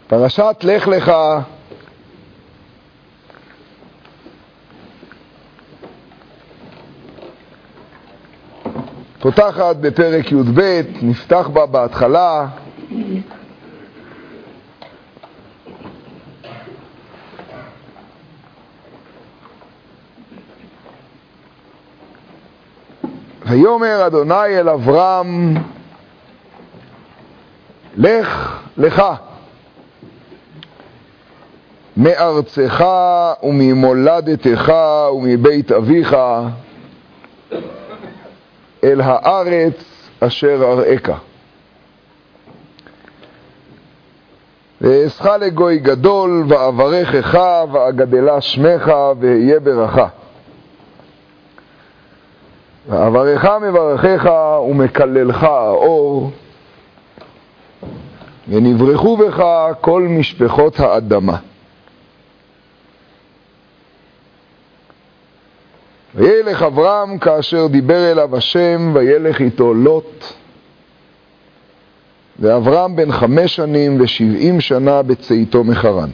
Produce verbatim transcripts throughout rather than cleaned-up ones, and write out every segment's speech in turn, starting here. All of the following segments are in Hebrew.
פרשת לך לך פותחת בפרק י"ב, נפתח בה בהתחלה ויאמר אדוני אל אברהם, לך לך מארצך וממולדתך ומבית אביך אל הארץ אשר אראך. ואעשך לגוי גדול ואברכך ואגדלה שמך ואהיה ברכה. ואברך מברכך ומקללך האור, ונברכו בך כל משפחות האדמה. וילך אברהם כאשר דיבר אליו השם, וילך איתו לוט. ואברהם בן חמש שנים ושבעים שנה בצאתו מחרן.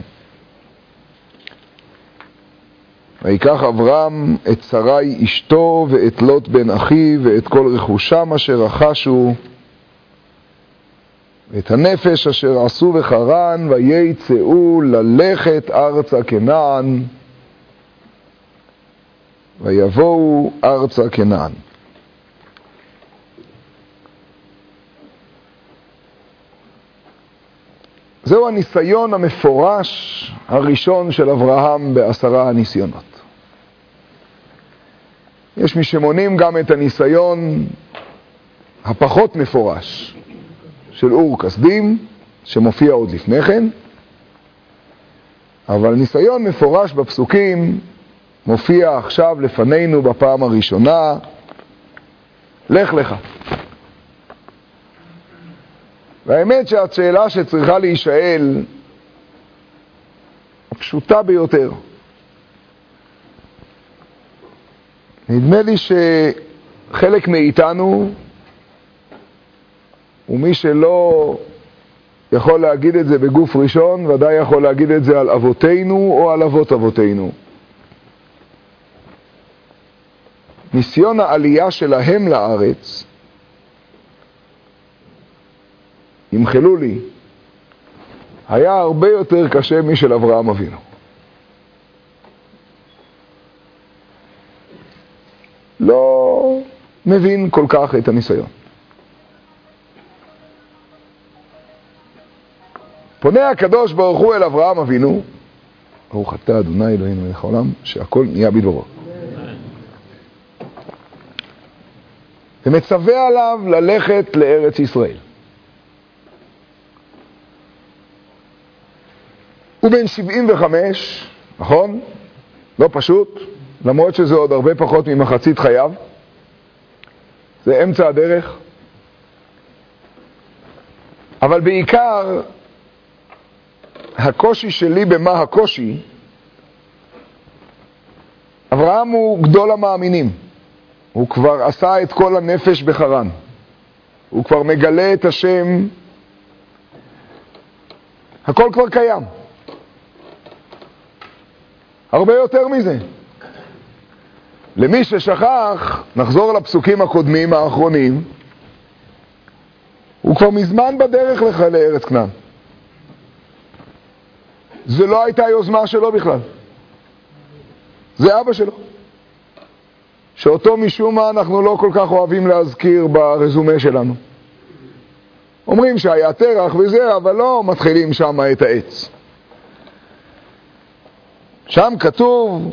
ויקח אברהם את שרי אשתו ואת לוט בן אחיו ואת כל רכושם אשר רכשו ואת הנפש אשר עשו בחרן, ויצאו ללכת ארצה כנען, ויבואו ארצה כנען. זהו הניסיון המפורש הראשון של אברהם בעשרה הניסיונות. יש מי שמונים גם את הניסיון הפחות מפורש של אור כסדים, שמופיע עוד לפני כן, אבל ניסיון מפורש בפסוקים מופיע עכשיו לפנינו בפעם הראשונה, לך לך. והאמת שהשאלה שצריכה להישאל הפשוטה ביותר. נדמה לי שחלק מאיתנו, ומי שלא יכול להגיד את זה בגוף ראשון, ודאי יכול להגיד את זה על אבותינו או על אבות אבותינו. ניסיון העלייה שלהם לארץ, ימחלו לי, היה הרבה יותר קשה משל אברהם אבינו. לא מבין כל כך את הניסיון. פונה הקדוש ברוך הוא אל אברהם אבינו, ברוך אתה אדוני אלוהינו מלך העולם, שהכל נהיה בדברו. ומצווה עליו ללכת לארץ ישראל. הוא בן שבעים וחמש, נכון? לא פשוט, למרות שזה עוד הרבה פחות ממחצית חייו. זה אמצע הדרך. אבל בעיקר, הקושי שלי במה הקושי, אברהם הוא גדול המאמינים. הוא כבר עשה את כל הנפש בחרן. הוא כבר מגלה את השם. הכל כבר קיים. הרבה יותר מזה. למי ששכח, נחזור לפסוקים הקודמים האחרונים, הוא כבר מזמן בדרך לך לארץ כנען. זה לא הייתה יוזמה שלו בכלל. זה אבא שלו. שאותו משום מה אנחנו לא כל כך אוהבים להזכיר ברזומה שלנו. אומרים שהיה תרח וזה, אבל לא מתחילים שם את העץ. שם כתוב,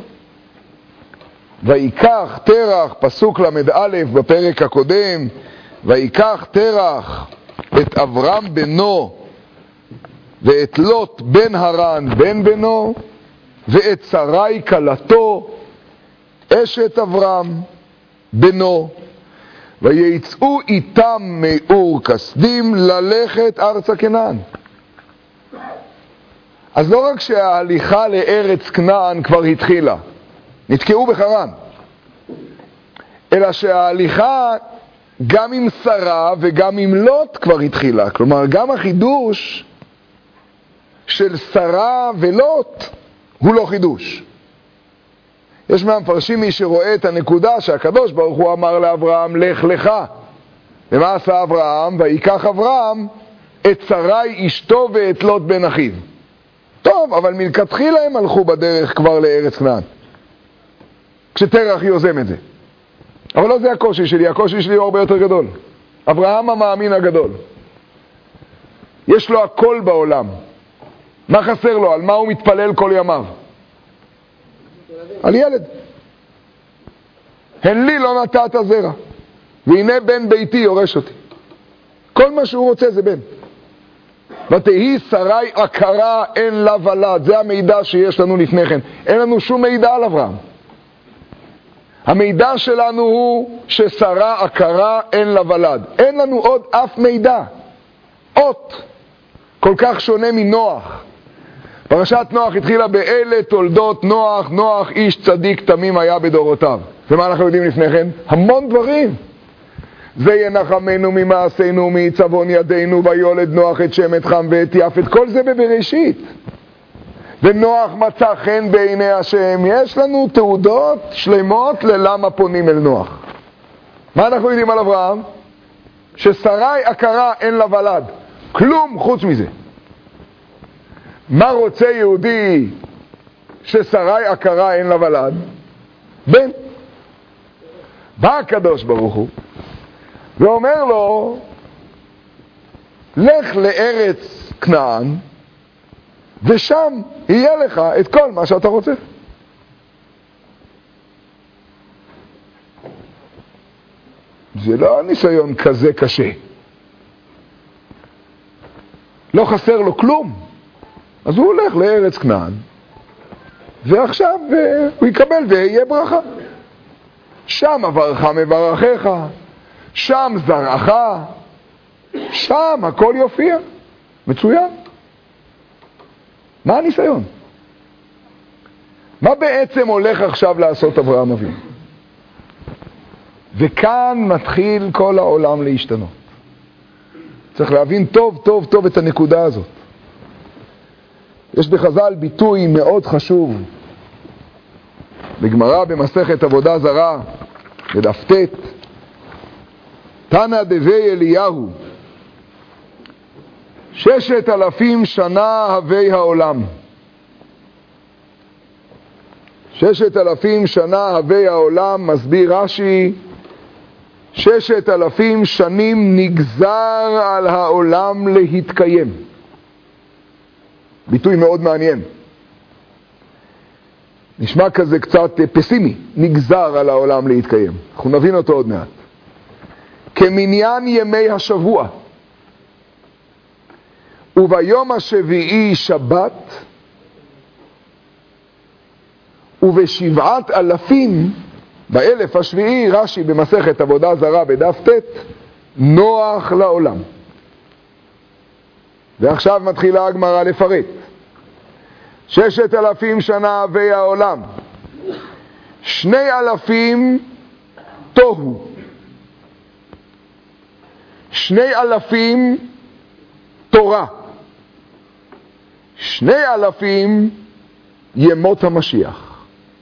ויקח תרח, פסוק למד א' בפרק הקודם, ויקח תרח את אברהם בנו, ואת לוט בן הרן בן בנו, ואת שרי כלתו, אשת אברהם בנו, ויצאו איתם מאור כסדים ללכת ארצה כנען. אז לא רק שההליכה לארץ כנען כבר התחילה, נתקעו בחרן, אלא שההליכה גם עם שרה וגם עם לוט כבר התחילה. כלומר, גם החידוש של שרה ולוט הוא לא חידוש. יש מהמפרשים מי שרואה את הנקודה שהקדוש ברוך הוא אמר לאברהם, לך לך. ומה עשה אברהם? ויקח אברהם את שרי אשתו ואת לוט בן אחיו. טוב, אבל מלכתחילה הם הלכו בדרך כבר לארץ כנען, כשתרח יוזם את זה. אבל לא זה הקושי שלי, הקושי שלי הוא הרבה יותר גדול. אברהם המאמין הגדול, יש לו הכל בעולם. מה חסר לו? על מה הוא מתפלל כל ימיו? על ילד. הן לי לא נתת זרע, והנה בן ביתי יורש אותי. כל מה שהוא רוצה זה בן. ותהי שרי עקרה אין לה ולד. זה המידע שיש לנו לפני כן. אין לנו שום מידע על אברהם. המידע שלנו הוא ששרה עקרה אין לה ולד. אין לנו עוד אף מידע. אות. כל כך שונה מנוח. פרשת נוח התחילה באלה תולדות נוח, נוח איש צדיק תמים היה בדורותיו. ומה אנחנו יודעים לפני כן? המון דברים. זה ינחמנו ממעשינו מצבון ידינו ויולד נוח את שמת חם ואת יפת. כל זה בבראשית. ונוח מצא חן בעיני השם. יש לנו תעודות שלמות ללמה פונים אל נוח. מה אנחנו יודעים על אברהם? ששרי עקרה אין לה ולד. כלום חוץ מזה. מה רוצה יהודי ששרי עקרה אין לה ולד? בן. בא הקדוש ברוך הוא ואומר לו, לך לארץ כנען ושם יהיה לך את כל מה שאתה רוצה. זה לא ניסיון כזה קשה. לא חסר לו כלום. אז הוא הולך לארץ כנען, ועכשיו הוא יקבל ויהיה ברכה. שם אברך מברכך, שם זרעך, שם הכל יופיע. מצוין. מה הניסיון? מה בעצם הולך עכשיו לעשות אברהם אבינו? וכאן מתחיל כל העולם להשתנות. צריך להבין טוב טוב טוב את הנקודה הזאת. יש בחז"ל ביטוי מאוד חשוב בגמרא במסכת עבודה זרה בדף ט', תנא דבי אליהו, ששת אלפים שנה הווי העולם. ששת אלפים שנה הווי העולם, מסביר רש"י, ששת אלפים שנים נגזר על העולם להתקיים. ביטוי מאוד מעניין. נשמע כזה קצת פסימי, נגזר על העולם להתקיים. אנחנו נבין אותו עוד מעט. כמניין ימי השבוע, וביום השביעי שבת, ובשבעת אלפים, באלף השביעי, רש"י במסכת עבודה זרה בדף ט', נוח לעולם. ועכשיו מתחילה הגמרא לפרט. ששת אלפים שנה הווי העולם, שני אלפים תוהו, שני אלפים תורה, שני אלפים ימות המשיח.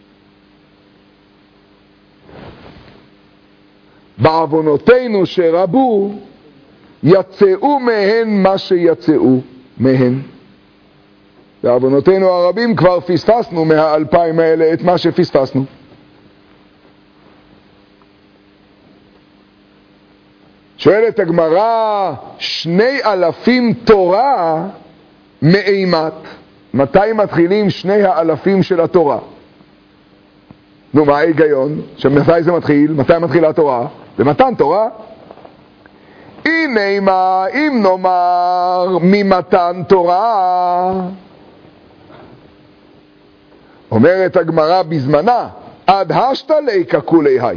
בעוונותינו שרבו, יצאו מהן מה שיצאו מהן. בעוונותינו הרבים כבר פספסנו מהאלפיים האלה את מה שפספסנו. שואלת הגמרא, שני אלפים תורה מאימת. מתי מתחילים שני האלפים של התורה? נו, מה ההיגיון? שמתי זה מתחיל? מתי מתחילה התורה? במתן תורה. הנה מה, אם נאמר ממתן תורה, אומרת הגמרא בזמנה, עד השתלי ככולי היי.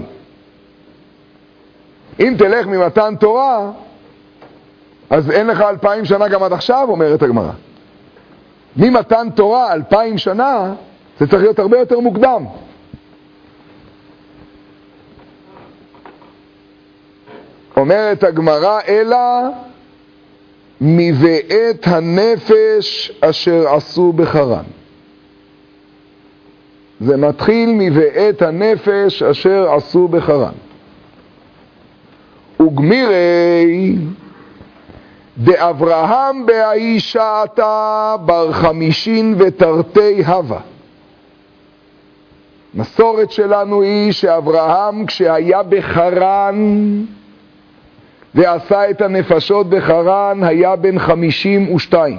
אם תלך ממתן תורה, אז אין לך אלפיים שנה גם עד עכשיו, אומרת הגמרא. ממתן תורה, אלפיים שנה, זה צריך להיות הרבה יותר מוקדם. אומרת הגמרא, אלא מבית הנפש אשר עשו בחרן. זה מתחיל מבית הנפש אשר עשו בחרן. וגמירי דאברהם בהאי שעתה בר חמישין ותרתי הווה. מסורת שלנו היא שאברהם כשהיה בחרן ועשה את הנפשות בחרן היה בן חמישים ושתיים.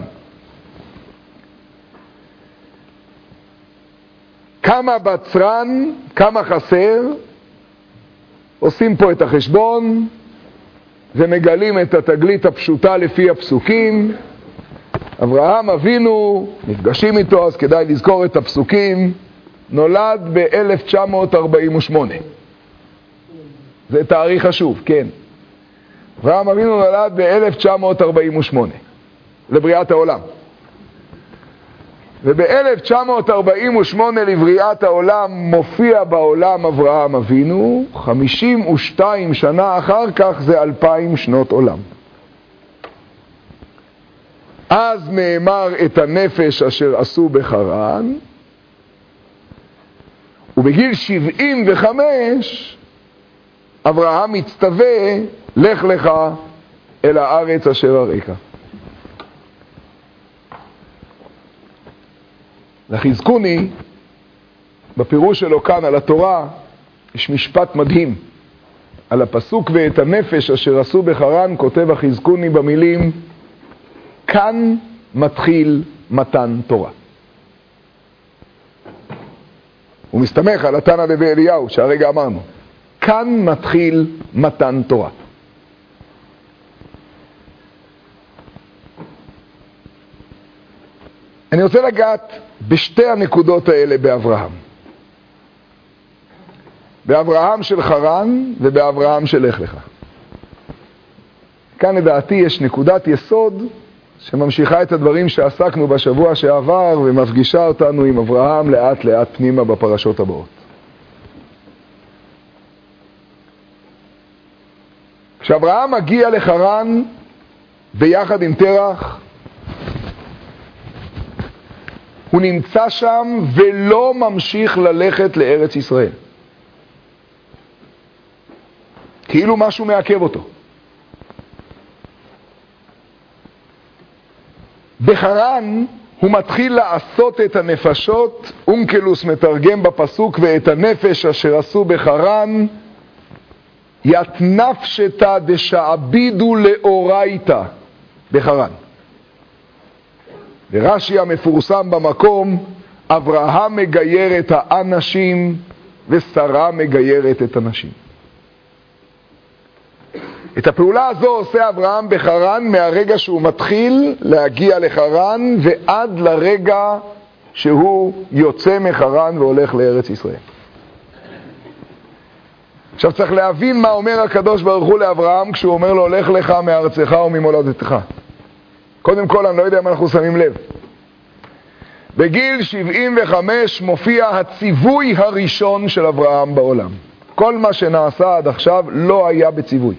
כמה בצרן, כמה חסר, עושים פה את החשבון ומגלים את התגלית הפשוטה לפי הפסוקים. אברהם אבינו, נפגשים איתו, אז כדאי לזכור את הפסוקים, נולד ב-אלף תשע מאות ארבעים ושמונה. זה תאריך חשוב, כן. אברהם אבינו נולד ב-אלף תשע מאות ארבעים ושמונה, לבריאת העולם. וב-אלף תשע מאות ארבעים ושמונה לבריאת העולם מופיע בעולם אברהם אבינו, חמישים ושתיים שנה אחר כך זה אלפיים שנות עולם. אז נאמר את הנפש אשר עשו בחרן, ובגיל שבעים וחמש אברהם מצטווה, לך לך אל הארץ אשר אראך. לחזקוני, בפירוש שלו כאן על התורה, יש משפט מדהים. על הפסוק ואת הנפש אשר עשו בחרן, כותב החזקוני במילים, כאן מתחיל מתן תורה. הוא מסתמך על התנא דבי אליהו, שהרגע אמרנו. כאן מתחיל מתן תורה. אני רוצה לגעת בשתי הנקודות האלה באברהם. באברהם של חרן ובאברהם של לך לך. כאן לדעתי יש נקודת יסוד שממשיכה את הדברים שעסקנו בשבוע שעבר ומפגישה אותנו עם אברהם לאט לאט פנימה בפרשות הבאות. כשאברהם מגיע לחרן ביחד עם תרח, הוא נמצא שם ולא ממשיך ללכת לארץ ישראל. כאילו משהו מעכב אותו. בחרן הוא מתחיל לעשות את הנפשות, אונקלוס מתרגם בפסוק ואת הנפש אשר עשו בחרן, יתנפשתא דשעבידו לאורייתא בחרן. ורש"י המפורסם במקום, אברהם מגייר את האנשים ושרה מגיירת את הנשים. את הפעולה הזו עושה אברהם בחרן מהרגע שהוא מתחיל להגיע לחרן ועד לרגע שהוא יוצא מחרן והולך לארץ ישראל. עכשיו צריך להבין מה אומר הקדוש ברוך הוא לאברהם כשהוא אומר לו לך לך מארצך וממולדתך. קודם כל אני לא יודע אם אנחנו שמים לב. בגיל שבעים וחמש מופיע הציווי הראשון של אברהם בעולם. כל מה שנעשה עד עכשיו לא היה בציווי.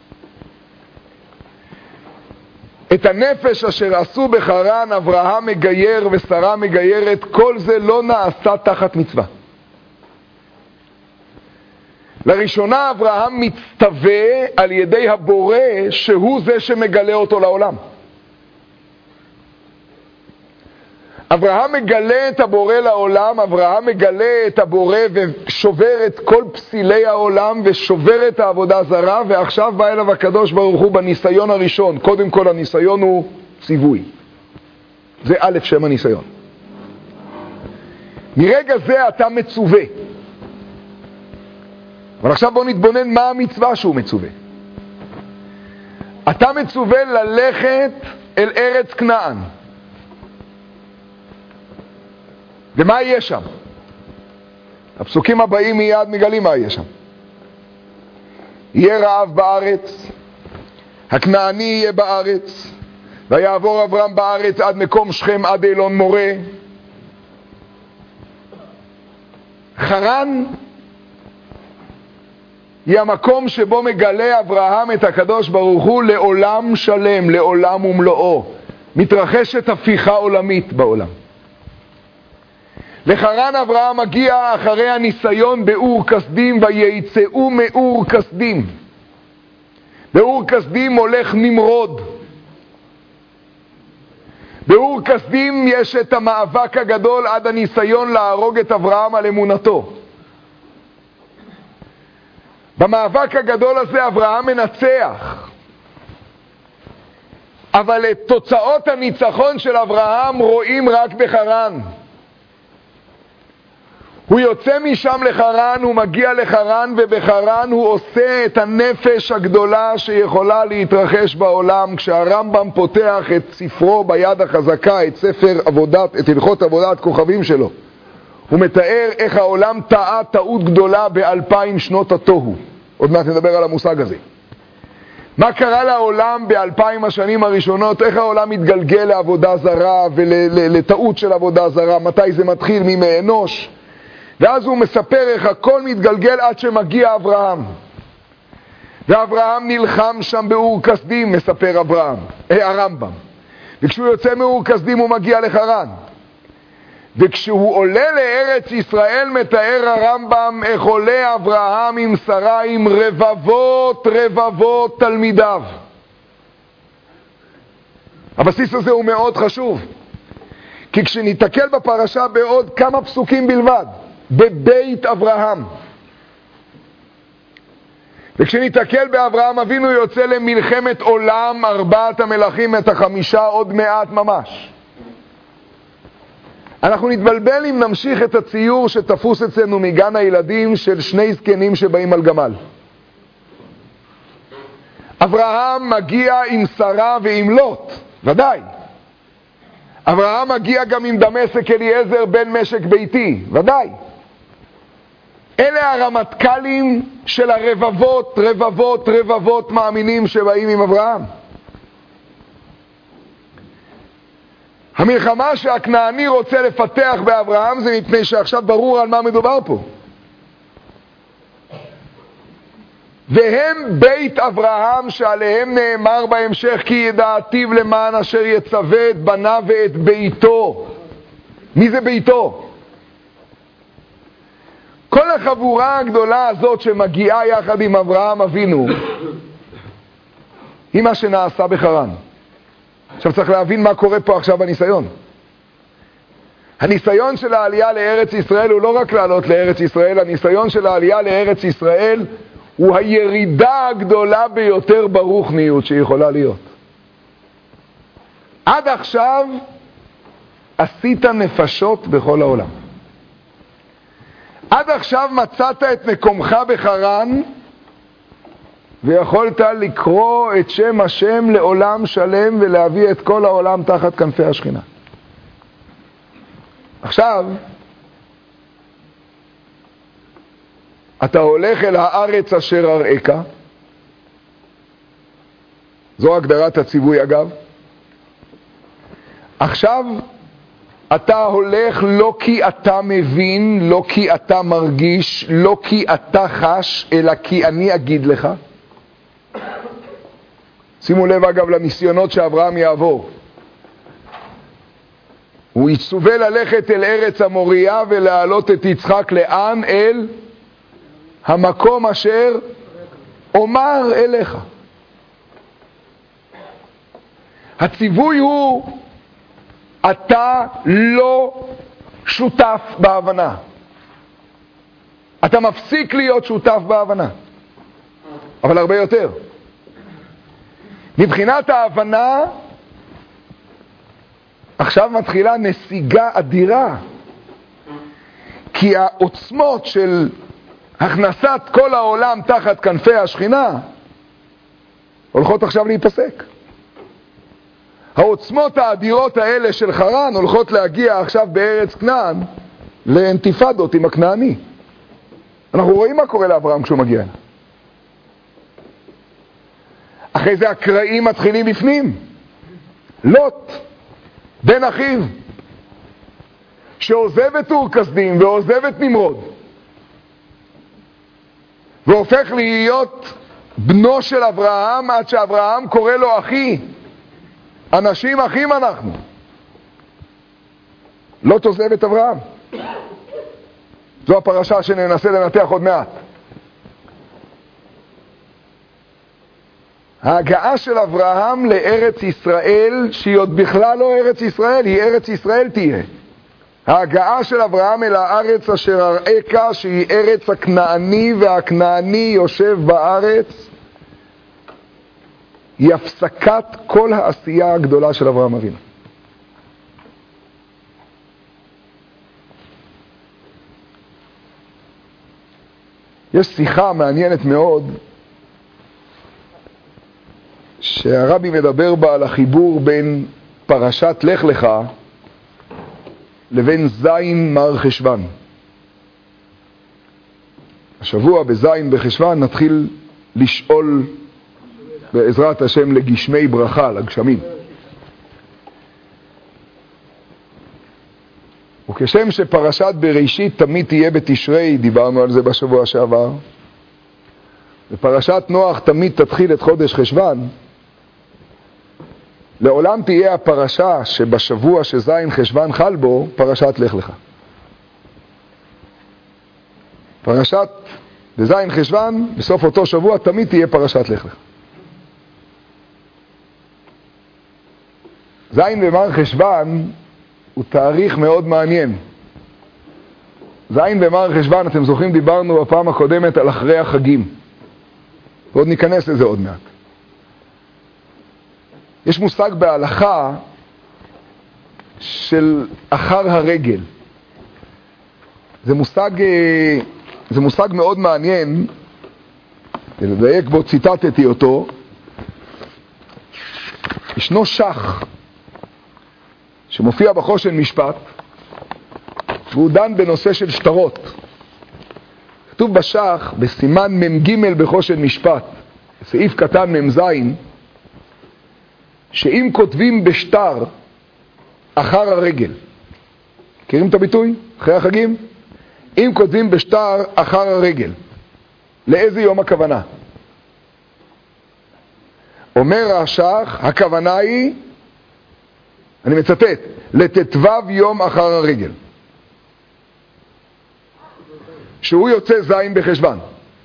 את הנפש אשר עשו בחרן אברהם מגייר ושרה מגיירת, כל זה לא נעשה תחת מצווה. לראשונה אברהם מצטווה על ידי הבורא שהוא זה שמגלה אותו לעולם. אברהם מגלה את הבורא לעולם, אברהם מגלה את הבורא ושובר את כל פסילי העולם ושובר את העבודה זרה, ועכשיו בא אליו הקדוש ברוך הוא בניסיון הראשון. קודם כל הניסיון הוא ציווי. זה א' שם הניסיון. מרגע זה אתה מצווה. אבל עכשיו בוא נתבונן מה המצווה שהוא מצווה. אתה מצווה ללכת אל ארץ כנען. ומה יהיה שם? הפסוקים הבאים מיד מגלים מה יהיה שם. יהיה רעב בארץ, הכנעני יהיה בארץ, ויעבור אברהם בארץ עד מקום שכם עד אילון מורה. חרן היא המקום שבו מגלה אברהם את הקדוש ברוך הוא לעולם שלם, לעולם ומלואו. מתרחשת הפיכה עולמית בעולם. לחרן אברהם מגיע אחרי הניסיון באור כסדים, ויצאו מאור כסדים. באור כסדים הולך נמרוד. באור כסדים יש את המאבק הגדול עד הניסיון להרוג את אברהם על אמונתו. במאבק הגדול הזה אברהם מנצח. אבל את תוצאות הניצחון של אברהם רואים רק בחרן. הוא יוצא משם לחרן, הוא מגיע לחרן, ובחרן הוא עושה את הנפש הגדולה שיכולה להתרחש בעולם. כשהרמב"ם פותח את ספרו ביד החזקה, את ספר עבודת, את הלכות עבודת כוכבים שלו, הוא מתאר איך העולם טעה טעות גדולה באלפיים שנות התוהו. עוד מעט נדבר על המושג הזה. מה קרה לעולם באלפיים השנים הראשונות, איך העולם מתגלגל לעבודה זרה ולטעות של עבודה זרה, מתי זה מתחיל, מימי אנוש. ואז הוא מספר איך הכל מתגלגל עד שמגיע אברהם. ואברהם נלחם שם באור כסדים, מספר אברהם, אה, הרמב"ם. וכשהוא יוצא מאור כסדים הוא מגיע לחרן. וכשהוא עולה לארץ ישראל מתאר הרמב"ם איך עולה אברהם עם שרה עם רבבות רבבות תלמידיו. הבסיס הזה הוא מאוד חשוב. כי כשניתקל בפרשה בעוד כמה פסוקים בלבד, בבית אברהם. וכשניתקל באברהם אבינו יוצא למלחמת עולם, ארבעת המלכים את החמישה עוד מעט ממש. אנחנו נתבלבל אם נמשיך את הציור שתפוס אצלנו מגן הילדים של שני זקנים שבאים על גמל. אברהם מגיע עם שרה ועם לוט, ודאי. אברהם מגיע גם עם דמשק אליעזר בן משק ביתי, ודאי. אלה הרמטכ"לים של הרבבות, רבבות, רבבות מאמינים שבאים עם אברהם. המלחמה שהכנעני רוצה לפתח באברהם זה מפני שעכשיו ברור על מה מדובר פה. והם בית אברהם שעליהם נאמר בהמשך כי ידעתיו למען אשר יצווה את בניו ואת ביתו. מי זה ביתו? כל החבורה הגדולה הזאת שמגיעה יחד עם אברהם אבינו היא מה שנעשה בחרן. עכשיו צריך להבין מה קורה פה עכשיו בניסיון. הניסיון של העלייה לארץ ישראל הוא לא רק לעלות לארץ ישראל, הניסיון של העלייה לארץ ישראל הוא הירידה הגדולה ביותר ברוחניות שיכולה להיות. עד עכשיו עשית נפשות בכל העולם. עד עכשיו מצאת את מקומך בחרן, ויכולת לקרוא את שם השם לעולם שלם ולהביא את כל העולם תחת כנפי השכינה. עכשיו, אתה הולך אל הארץ אשר אראך. זו הגדרת הציווי אגב. עכשיו, אתה הולך לא כי אתה מבין, לא כי אתה מרגיש, לא כי אתה חש, אלא כי אני אגיד לך. שימו לב אגב לניסיונות שאברהם יעבור. הוא יצווה ללכת אל ארץ המוריה ולהעלות את יצחק לאן? אל המקום אשר אומר אליך. הציווי הוא אתה לא שותף בהבנה. אתה מפסיק להיות שותף בהבנה. אבל הרבה יותר. מבחינת ההבנה, עכשיו מתחילה נסיגה אדירה. כי העוצמות של הכנסת כל העולם תחת כנפי השכינה הולכות עכשיו להיפסק. העוצמות האדירות האלה של חרן הולכות להגיע עכשיו בארץ כנען לאנתיפדות עם הכנעני. אנחנו רואים מה קורה לאברהם כשהוא מגיע. אחרי זה הקראים מתחילים בפנים. לוט, בן אחיו, שעוזב את אור כסדים ועוזב את נמרוד. והופך להיות בנו של אברהם, עד שאברהם קורא לו אחי. אנשים אחים אנחנו. לא תעזב את אברהם. זו הפרשה שננסה לנתח עוד מעט. ההגעה של אברהם לארץ ישראל, שהיא עוד בכלל לא ארץ ישראל, היא ארץ ישראל תהיה. ההגעה של אברהם אל הארץ אשר אראך, שהיא ארץ הכנעני, והכנעני יושב בארץ, היא הפסקת כל העשייה הגדולה של אברהם אבינו. יש שיחה מעניינת מאוד שהרבי מדבר בה על החיבור בין פרשת לך לך לבין זין מר חשוון. השבוע בזין בחשוון נתחיל לשאול בעזרת השם לגשמי ברכה, לגשמים. וכשם שפרשת בראשית תמיד תהיה בתשרי, דיברנו על זה בשבוע שעבר, ופרשת נוח תמיד תתחיל את חודש חשוון, לעולם תהיה הפרשה שבשבוע שזין חשוון חל בו, פרשת לך לך. פרשת בזין חשוון, בסוף אותו שבוע תמיד תהיה פרשת לך לך. זין במר חשוון הוא תאריך מאוד מעניין. זין במר חשוון, אתם זוכרים, דיברנו בפעם הקודמת על אחרי החגים. ועוד ניכנס לזה עוד מעט. יש מושג בהלכה של אחר הרגל. זה מושג, זה מושג מאוד מעניין, לדייק בו ציטטתי אותו. ישנו שח שמופיע בחושן משפט, והוא דן בנושא של שטרות. כתוב בשח, בסימן ממג' בחושן משפט, סעיף קטן ממזין, שאם כותבים בשטר אחר הרגל, מכירים את הביטוי? אחרי החגים? אם כותבים בשטר אחר הרגל, לאיזה יום הכוונה? אומר השח, הכוונה היא, אני מצטט, לתתוו יום אחר הרגל, שהוא יוצא זין בחשוון.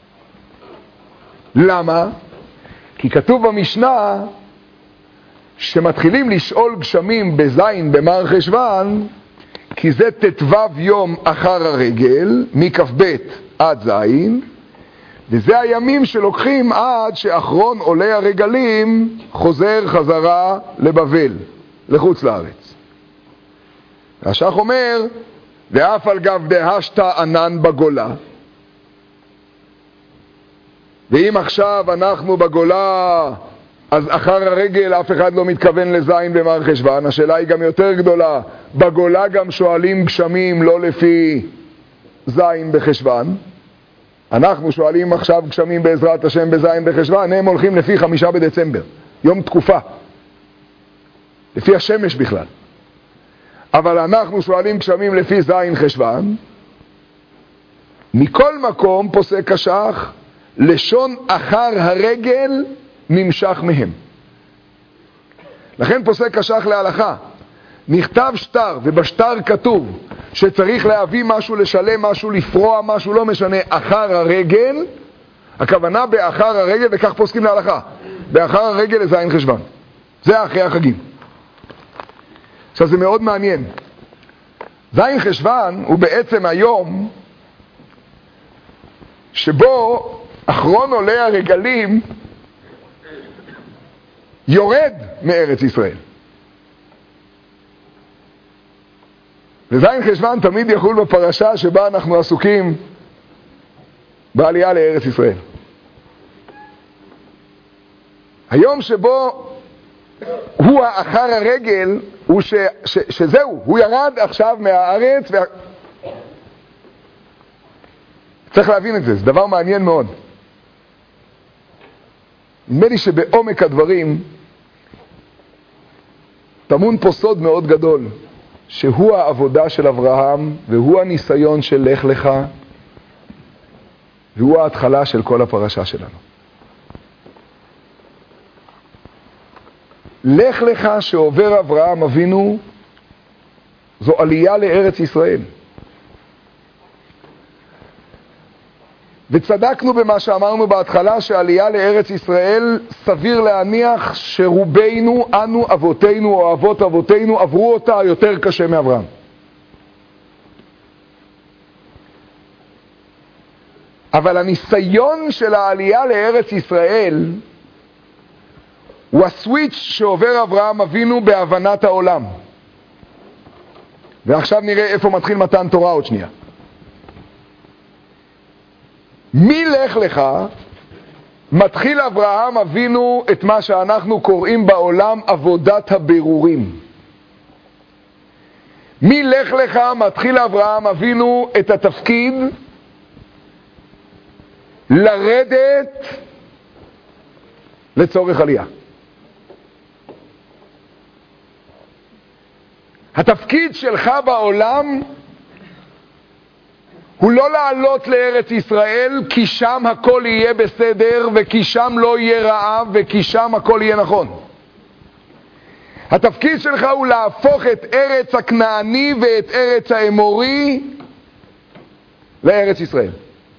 למה? כי כתוב במשנה שמתחילים לשאול גשמים בזין במר חשוון, כי זה תתוו יום אחר הרגל, מכ"ב עד זין, וזה הימים שלוקחים עד שאחרון עולי הרגלים חוזר חזרה לבבל, לחוץ לארץ. השח אומר, ואף על גב דהשת ענן בגולה, ואם עכשיו אנחנו בגולה, אז אחר הרגל אף אחד לא מתכוון לזין במר חשוון. השאלה היא גם יותר גדולה, בגולה גם שואלים גשמים לא לפי זין בחשוון. אנחנו שואלים עכשיו גשמים בעזרת השם בזין בחשוון, הם הולכים לפי חמישה בדצמבר, יום תקופה, לפי השמש בכלל. אבל אנחנו שואלים גשמים לפי זין חשוון. מכל מקום פוסק השח, לשון אחר הרגל נמשך מהם. לכן פוסק השח להלכה, נכתב שטר ובשטר כתוב שצריך להביא משהו, לשלם משהו, לפרוע משהו, לא משנה, אחר הרגל, הכוונה באחר הרגל, וכך פוסקים להלכה, באחר הרגל לזין חשוון. זה אחרי החגים. עכשיו זה מאוד מעניין. זין חשוון הוא בעצם היום שבו אחרון עולי הרגלים יורד מארץ ישראל. וזין חשוון תמיד יחול בפרשה שבה אנחנו עסוקים בעלייה לארץ ישראל. היום שבו הוא האחר הרגל, הוא ש, ש, שזהו, הוא ירד עכשיו מהארץ, וה... צריך להבין את זה, זה דבר מעניין מאוד. נדמה לי שבעומק הדברים טמון פה סוד מאוד גדול, שהוא העבודה של אברהם, והוא הניסיון של לך לך, והוא ההתחלה של כל הפרשה שלנו. לך לך שעובר אברהם אבינו, זו עלייה לארץ ישראל. וצדקנו במה שאמרנו בהתחלה, שעלייה לארץ ישראל סביר להניח שרובנו, אנו, אבותינו או אבות אבותינו, עברו אותה יותר קשה מאברהם. אבל הניסיון של העלייה לארץ ישראל הוא הסוויץ' שעובר אברהם אבינו בהבנת העולם. ועכשיו נראה איפה מתחיל מתן תורה עוד שנייה. מי לך לך מתחיל אברהם אבינו את מה שאנחנו קוראים בעולם עבודת הבירורים. מי לך לך מתחיל אברהם אבינו את התפקיד לרדת לצורך עלייה. התפקיד שלך בעולם הוא לא לעלות לארץ ישראל כי שם הכל יהיה בסדר וכי שם לא יהיה רעב וכי שם הכל יהיה נכון. התפקיד שלך הוא להפוך את ארץ הכנעני ואת ארץ האמורי לארץ ישראל.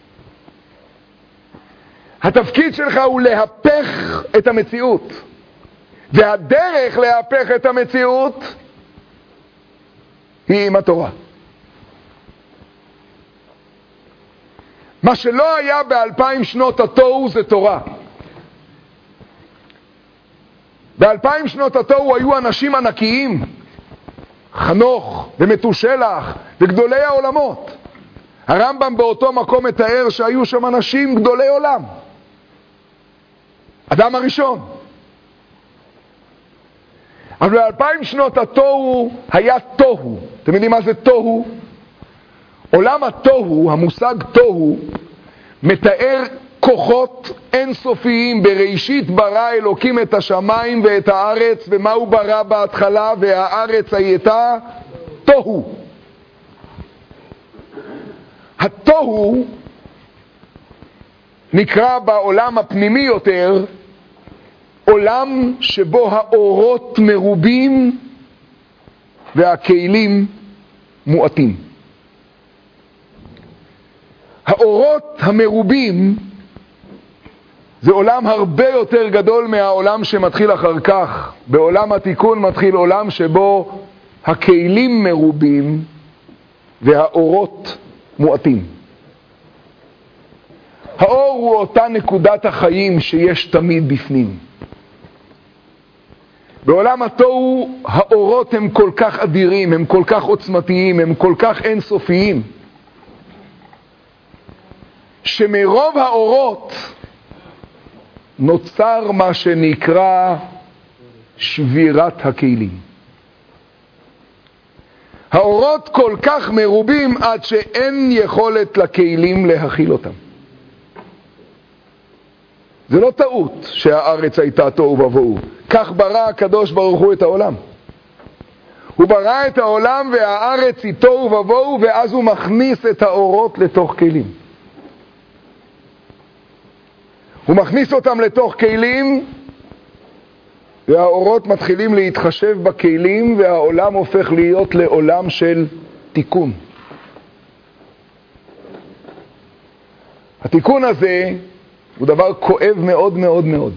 התפקיד שלך הוא להפך את המציאות, והדרך להפך את המציאות היא עם התורה. מה שלא היה באלפיים שנות התוהו זה תורה. באלפיים שנות התוהו היו אנשים ענקיים, חנוך ומתושלח וגדולי העולמות. הרמב"ם באותו מקום מתאר שהיו שם אנשים גדולי עולם. אדם הראשון. אבל באלפיים שנות התוהו היה תוהו. אתם יודעים מה זה תוהו? עולם התוהו, המושג תוהו, מתאר כוחות אינסופיים. בראשית ברא אלוקים את השמיים ואת הארץ, ומה הוא ברא בהתחלה? והארץ הייתה תוהו. התוהו נקרא בעולם הפנימי יותר עולם שבו האורות מרובים והכלים מועטים. האורות המרובים זה עולם הרבה יותר גדול מהעולם שמתחיל אחר כך. בעולם התיקון מתחיל עולם שבו הכלים מרובים והאורות מועטים. האור הוא אותה נקודת החיים שיש תמיד בפנים. בעולם התוהו האורות הם כל כך אדירים, הם כל כך עוצמתיים, הם כל כך אינסופיים, שמרוב האורות נוצר מה שנקרא שבירת הכלים. האורות כל כך מרובים עד שאין יכולת לכלים להכיל אותם. זה לא טעות שהארץ הייתה תוהו ובוהו. כך ברא הקדוש ברוך הוא את העולם. הוא ברא את העולם והארץ היא תוהו ובוהו, ואז הוא מכניס את האורות לתוך כלים. הוא מכניס אותם לתוך כלים, והאורות מתחילים להתחשב בכלים, והעולם הופך להיות לעולם של תיקון. התיקון הזה הוא דבר כואב מאוד מאוד מאוד.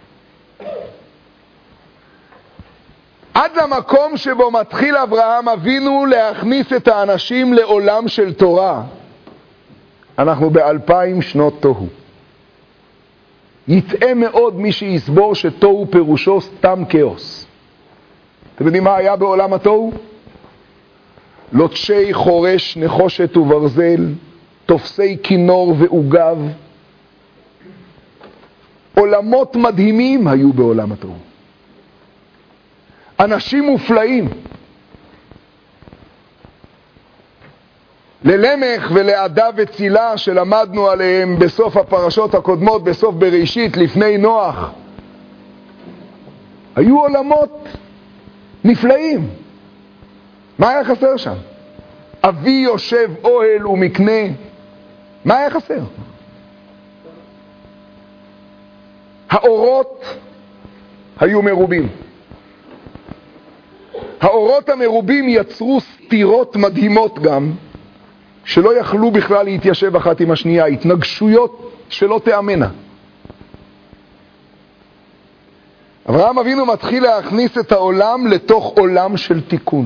עד למקום שבו מתחיל אברהם אבינו להכניס את האנשים לעולם של תורה, אנחנו באלפיים שנות תוהו. יטעה מאוד מי שיסבור שתוהו פירושו סתם כאוס. אתם יודעים מה היה בעולם התוהו? לוטשי חורש, נחושת וברזל, תופסי כינור ועוגב. עולמות מדהימים היו בעולם התוהו. אנשים מופלאים. ללמך ולעדה וצילה שלמדנו עליהם בסוף הפרשות הקודמות, בסוף בראשית, לפני נוח, היו עולמות נפלאים. מה היה חסר שם? אבי יושב אוהל ומקנה. מה היה חסר? האורות היו מרובים. האורות המרובים יצרו סתירות מדהימות גם, שלא יכלו בכלל להתיישב אחת עם השנייה, התנגשויות שלא תאמנה. אברהם אבינו מתחיל להכניס את העולם לתוך עולם של תיקון.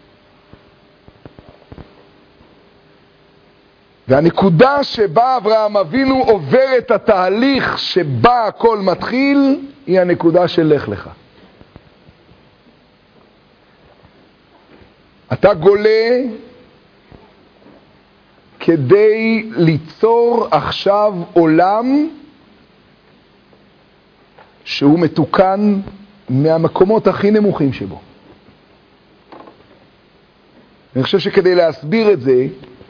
והנקודה שבה אברהם אבינו עובר את התהליך שבה הכל מתחיל, היא הנקודה של לך לך. אתה גולה כדי ליצור עכשיו עולם שהוא מתוקן מהמקומות הכי נמוכים שבו. אני חושב שכדי להסביר את זה,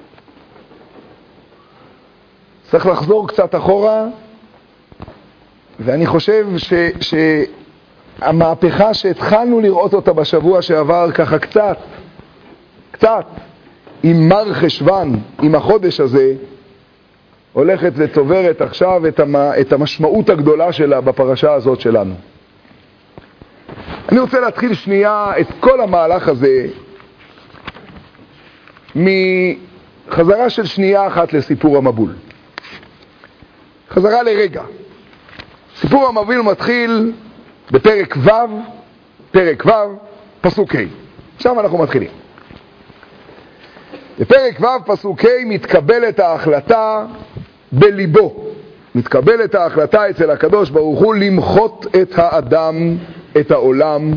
צריך לחזור קצת אחורה, ואני חושב ש, שהמהפכה שהתחלנו לראות אותה בשבוע שעבר ככה קצת, קצת, עם מר חשוון, עם החודש הזה, הולכת ותוברת עכשיו את, המ, את המשמעות הגדולה שלה בפרשה הזאת שלנו. אני רוצה להתחיל שנייה את כל המהלך הזה מחזרה של שנייה אחת לסיפור המבול. חזרה לרגע. סיפור המבול מתחיל בפרק ו', פרק ו', פסוק ה'. עכשיו אנחנו מתחילים. בפרק ו', פסוק ה', מתקבלת ההחלטה בליבו. מתקבלת ההחלטה אצל הקדוש ברוך הוא למחות את האדם, את העולם.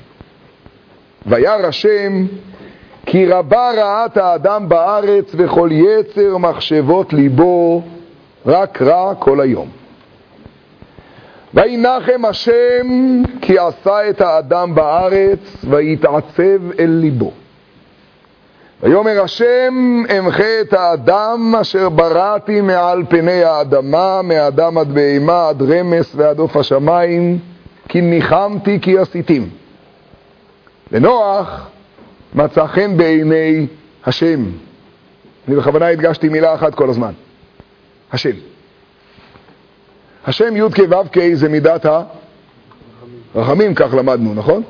וירא השם כי רבה רעת האדם בארץ וכל יצר מחשבות ליבו רק רע כל היום. וינחם השם כי עשה את האדם בארץ ויתעצב אל ליבו. ויאמר השם אמחה את האדם אשר בראתי מעל פני האדמה, מאדם עד בהמה עד רמס ועד עוף השמיים, כי ניחמתי כי עשיתים. ונוח מצא חן בעיני השם. אני בכוונה הדגשתי מילה אחת כל הזמן. השם. השם י' כ' ו' כ' זה מידת הרחמים, כך למדנו, נכון?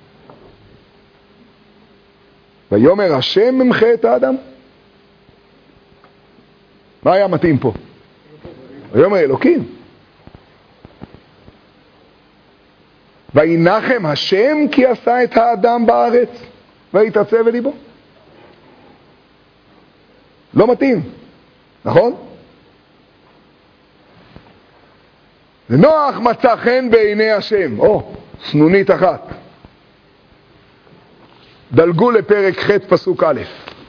ויאמר השם ממחה את האדם. מה היה מתאים פה? ויאמר אלוקים. וינחם השם כי עשה את האדם בארץ ויתעצב אל ליבו. לא מתאים, נכון? ונוח מצא חן בעיני השם. או, סנונית אחת. דלגו לפרק ח' פסוק א'.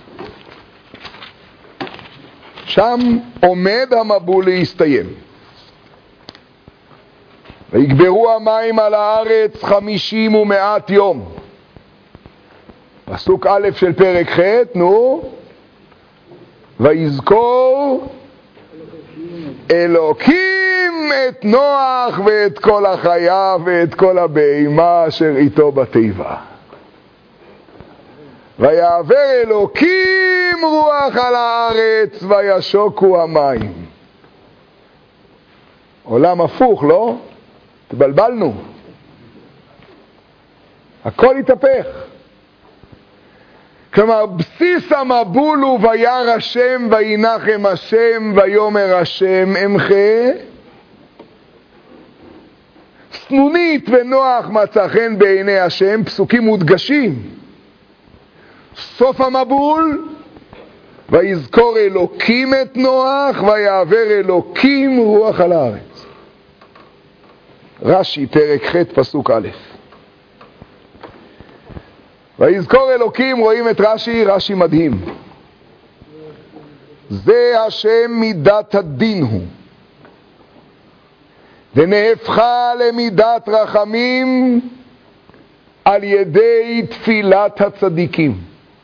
שם עומד המבול להסתיים. ויגברו המים על הארץ חמישים ומעט יום. פסוק א' של פרק ח', נו. ויזכור אלוקים את נוח ואת כל החיה ואת כל הבהמה אשר איתו בתיבה. ויעבר אלוקים רוח על הארץ וישוקו המים. עולם הפוך, לא? תבלבלנו. הכל התהפך. כלומר, בסיס המבול הוא וירא השם וינחם השם ויאמר השם אמחה. סנונית ונוח מצא חן בעיני השם, פסוקים מודגשים. סוף המבול, ויזכור אלוקים את נוח ויעבר אלוקים רוח על הארץ. רש"י פרק ח' פסוק א'. ויזכור אלוקים, רואים את רש"י, רש"י מדהים. זה השם מידת הדין הוא, ונהפכה למידת רחמים על ידי תפילת הצדיקים.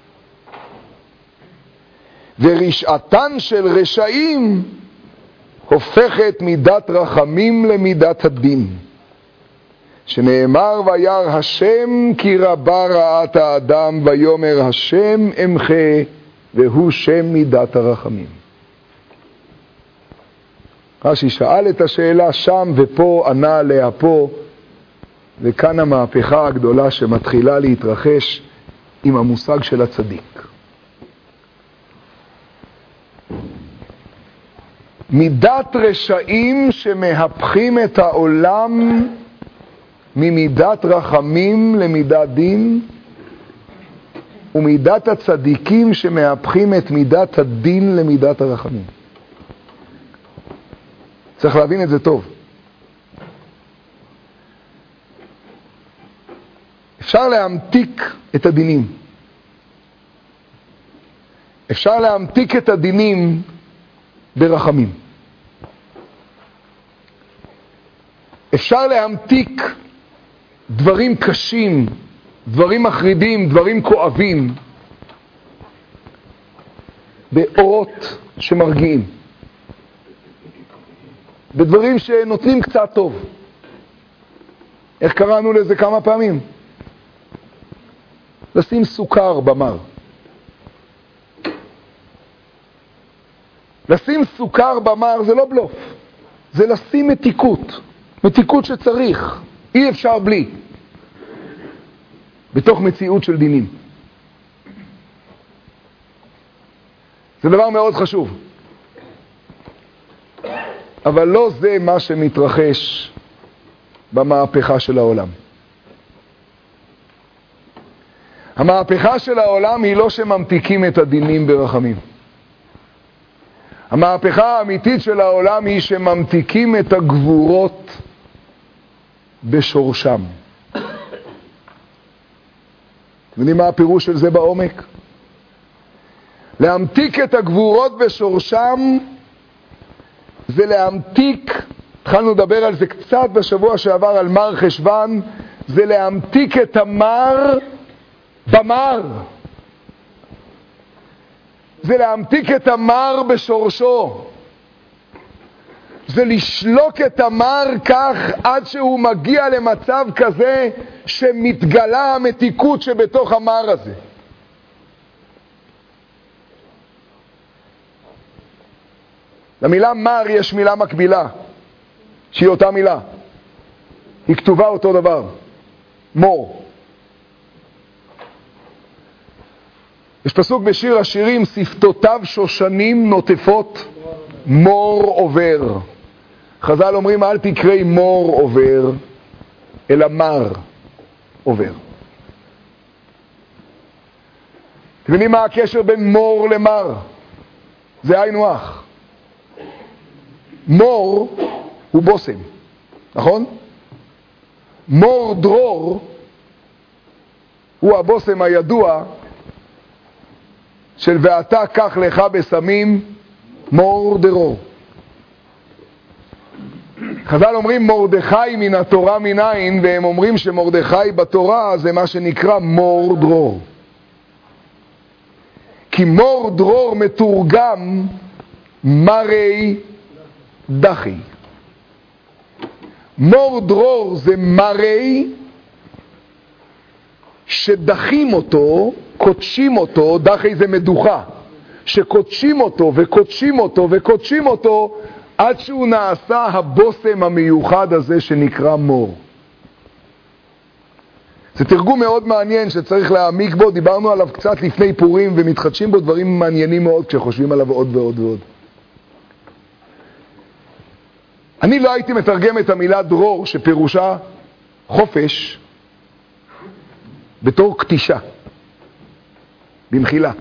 ורשעתן של רשעים הופכת מידת רחמים למידת הדין. שנאמר וירא השם כי רבה רעת האדם ויאמר השם אמחה והוא שם מידת הרחמים. רש"י שאל את השאלה שם ופה, ענה עליה פה, וכאן המהפכה הגדולה שמתחילה להתרחש עם המושג של הצדיק. מידת רשעים שמהפכים את העולם ממידת רחמים למידת דין, ומידת הצדיקים שמהפכים את מידת הדין למידת הרחמים. צריך להבין את זה טוב. אפשר להמתיק את הדינים. אפשר להמתיק את הדינים ברחמים. אפשר להמתיק דברים קשים, דברים מחרידים, דברים כואבים, באורות שמרגיעים. בדברים שנותנים קצת טוב. איך קראנו לזה כמה פעמים? לשים סוכר במר. לשים סוכר במר זה לא בלוף. זה לשים מתיקות. מתיקות שצריך. אי אפשר בלי. בתוך מציאות של דינים. זה דבר מאוד חשוב. אבל לא זה מה שמתרחש במהפכה של העולם. המהפכה של העולם היא לא שממתיקים את הדינים ברחמים. המהפכה האמיתית של העולם היא שממתיקים את הגבורות בשורשם. אתם יודעים מה הפירוש של זה בעומק? להמתיק את הגבורות בשורשם זה להמתיק, התחלנו לדבר על זה קצת בשבוע שעבר על מר חשוון, זה להמתיק את המר במר. זה להמתיק את המר בשורשו. זה לשלוק את המר כך עד שהוא מגיע למצב כזה שמתגלה המתיקות שבתוך המר הזה. למילה מר יש מילה מקבילה, שהיא אותה מילה. היא כתובה אותו דבר. מור. יש פסוק בשיר השירים, שפתותיו שושנים נוטפות, מור עובר. חז"ל אומרים, אל תקראי מור עובר, אלא מר עובר. אתם יודעים מה הקשר בין מור למר? זה היינו הך. מור הוא בוסם, נכון? מור דרור הוא הבוסם הידוע של ואתה קח לך בסמים מור דרור. חז"ל אומרים מרדכי מן התורה מנין, והם אומרים שמרדכי בתורה זה מה שנקרא מור דרור. כי מור דרור מתורגם מרי דחי. מור דרור זה מרי שדחים אותו, קודשים אותו, דחי זה מדוחה, שקודשים אותו וקודשים אותו וקודשים אותו עד שהוא נעשה הבוסם המיוחד הזה שנקרא מור. זה תרגום מאוד מעניין שצריך להעמיק בו, דיברנו עליו קצת לפני פורים ומתחדשים בו דברים מעניינים מאוד כשחושבים עליו עוד ועוד ועוד. אני לא הייתי מתרגם את המילה דרור שפירושה חופש בתור קטישה, במחילה.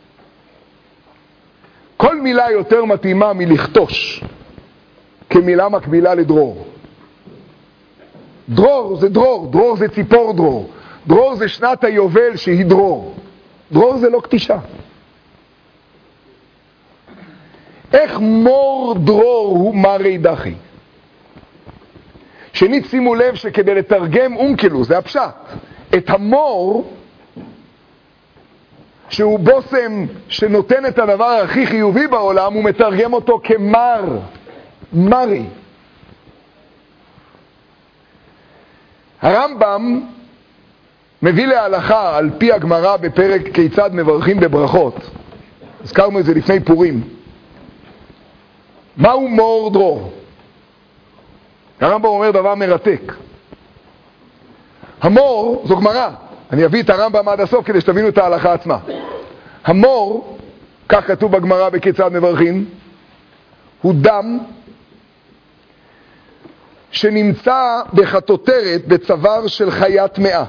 כל מילה יותר מתאימה מלכתוש כמילה מקבילה לדרור. דרור זה דרור, דרור זה ציפור דרור, דרור זה שנת היובל שהיא דרור. דרור זה לא קטישה. איך מור דרור הוא מרי דחי? שנית, שימו לב שכדי לתרגם אונקלוס, זה הפשט, את המור, שהוא בוסם שנותן את הדבר הכי חיובי בעולם, הוא מתרגם אותו כמר, מרי. הרמב"ם מביא להלכה על פי הגמרא בפרק כיצד מברכים בברכות. הזכרנו את זה לפני פורים. מהו מור דרור? הרמב"ם אומר דבר מרתק. המור, זו גמרא, אני אביא את הרמב"ם עד הסוף כדי שתבינו את ההלכה עצמה. המור, כך כתוב בגמרא בכיצד מברכים, הוא דם שנמצא בחטוטרת בצוואר של חיה טמאה.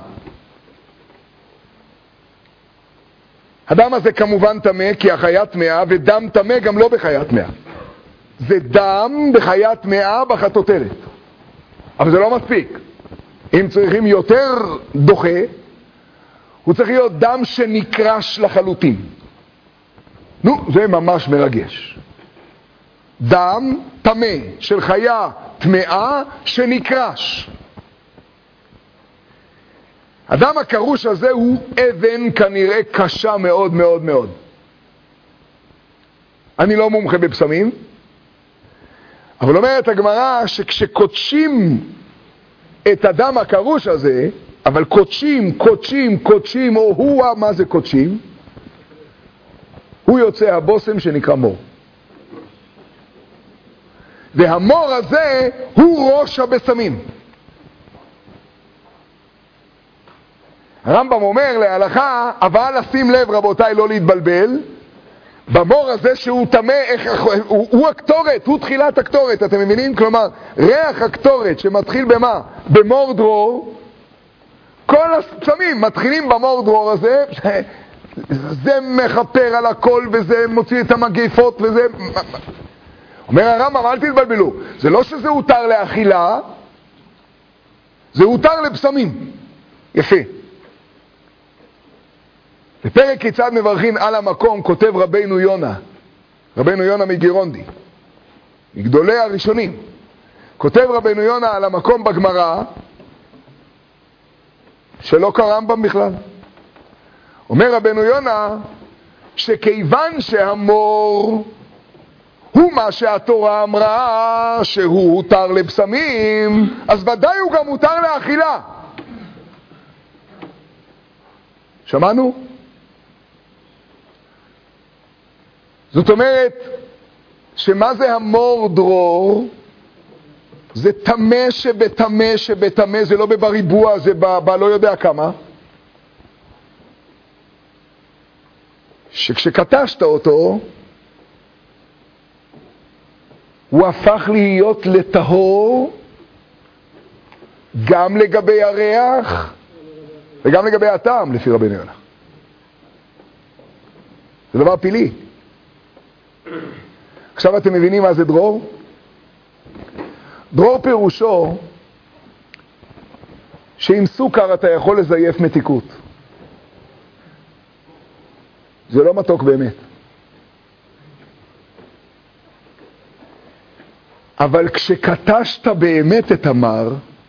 הדם הזה כמובן טמא כי החיה טמאה, ודם טמא גם לא בחיה טמאה. זה דם בחיה טמאה בחטוטרת. אבל זה לא מספיק. אם צריכים יותר דוחה, הוא צריך להיות דם שנקרש לחלוטין. נו, זה ממש מרגש. דם טמא של חיה טמאה שנקרש. הדם הקרוש הזה הוא אבן כנראה קשה מאוד מאוד מאוד. אני לא מומחה בפסמים, אבל אומרת הגמרא שכשקודשים את הדם הקרוש הזה, אבל קודשים, קודשים, קודשים, או הוא, מה זה קודשים? הוא יוצא הבוסם שנקרא מור. והמור הזה הוא ראש הבשמים. הרמב"ם אומר להלכה, אבל לשים לב רבותיי לא להתבלבל, במור הזה שהוא טמא, הוא, הוא הקטורת, הוא תחילת הקטורת, אתם מבינים? כלומר, ריח הקטורת שמתחיל במה? במור דרור, כל הפסמים מתחילים במור דרור הזה, זה מחפר על הכל וזה מוציא את המגיפות וזה... אומר הרמב"ם, אל תתבלבלו, זה לא שזה הותר לאכילה, זה הותר לבשמים. יפה. בפרק כיצד מברכים על המקום כותב רבינו יונה, רבינו יונה מגירונדי, מגדולי הראשונים. כותב רבינו יונה על המקום בגמרא, שלא כרמב"ם בכלל. אומר רבינו יונה, שכיוון שהמור הוא מה שהתורה אמרה שהוא הותר לבשמים, אז ודאי הוא גם הותר לאכילה. שמענו? זאת אומרת, שמה זה המור דרור? זה תמה שבתמה שבתמה, זה לא בבריבוע, זה ב, ב לא יודע כמה. שכשקטשת אותו, הוא הפך להיות לטהור גם לגבי הריח וגם לגבי הטעם, לפי רבינו יונה. זה דבר פילי. עכשיו אתם מבינים מה זה דרור? דרור פירושו שעם סוכר אתה יכול לזייף מתיקות. זה לא מתוק באמת. אבל כשקטשת באמת את המר,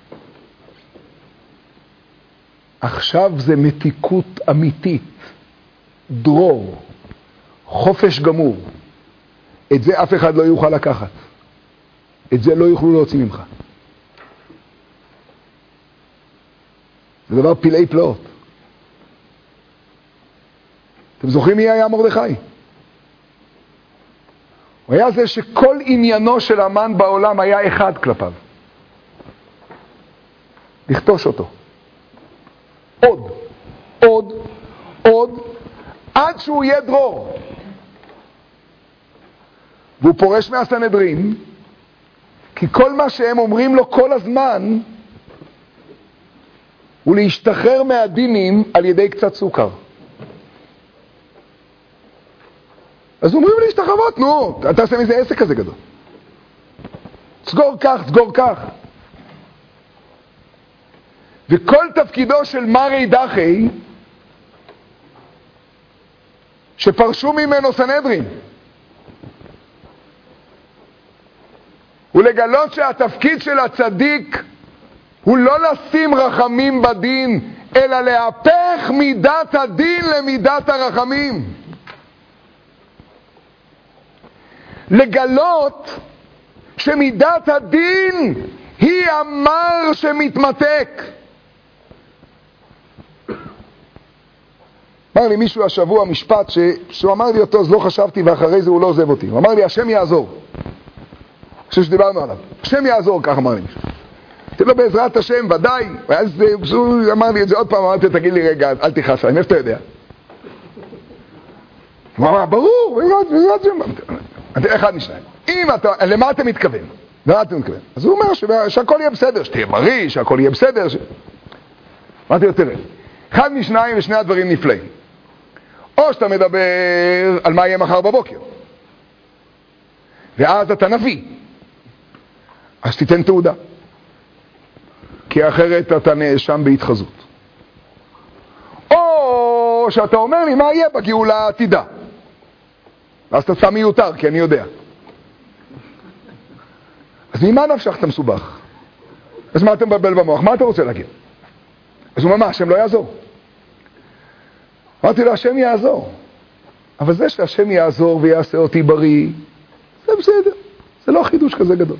עכשיו זה מתיקות אמיתית, דרור, חופש גמור. את זה אף אחד לא יוכל לקחת. את זה לא יוכלו להוציא ממך. זה דבר פלאי פלאות. אתם זוכרים מי היה מרדכי? הוא היה זה שכל עניינו של המן בעולם היה אחד כלפיו. לכתוש אותו. עוד, עוד, עוד, עד שהוא יהיה דרור. והוא פורש מהסנהדרין, כי כל מה שהם אומרים לו כל הזמן, הוא להשתחרר מהדינים על ידי קצת סוכר. אז אומרים להשתחוות, נו, אתה עושה מזה עסק כזה גדול. סגור כך, סגור כך. וכל תפקידו של מרי דחי, שפרשו ממנו סנהדרין, הוא לגלות שהתפקיד של הצדיק הוא לא לשים רחמים בדין, אלא להפך מידת הדין למידת הרחמים. לגלות שמידת הדין היא המר שמתמתק. אמר לי מישהו השבוע משפט ש... שהוא אמר לי אותו, אז לא חשבתי, ואחרי זה הוא לא עוזב אותי. הוא אמר לי, השם יעזור. חושב שדיברנו עליו. השם יעזור, כך אמר לי מישהו. אמרתי לו, בעזרת השם, ודאי. ואז הוא אמר לי את זה עוד פעם, אמרתי, תגיד לי רגע, אל תכעס עליי, מאיפה אתה יודע? הוא אמר, ברור, בעזרת השם. אמרתי, אחד משניים. אם אתה, למה אתה מתכוון? למה אתה מתכוון? אז הוא אומר שהכל יהיה בסדר, שתהיה בריא, שהכל יהיה בסדר. אמרתי לו, תראה, אחד משניים ושני הדברים נפלאים. או שאתה מדבר על מה יהיה מחר בבוקר, ואז אתה נביא, אז תיתן תעודה, כי אחרת אתה נאשם בהתחזות. או שאתה אומר לי מה יהיה בגאולה העתידה, אז אתה סתם מיותר, כי אני יודע. אז ממה נפשך אתה מסובך? אז מה אתה מבלבל במוח? מה אתה רוצה להגיד? אז הוא אומר, מה, השם לא יעזור? אמרתי לו, השם יעזור. אבל זה שהשם יעזור ויעשה אותי בריא, זה בסדר. זה לא חידוש כזה גדול.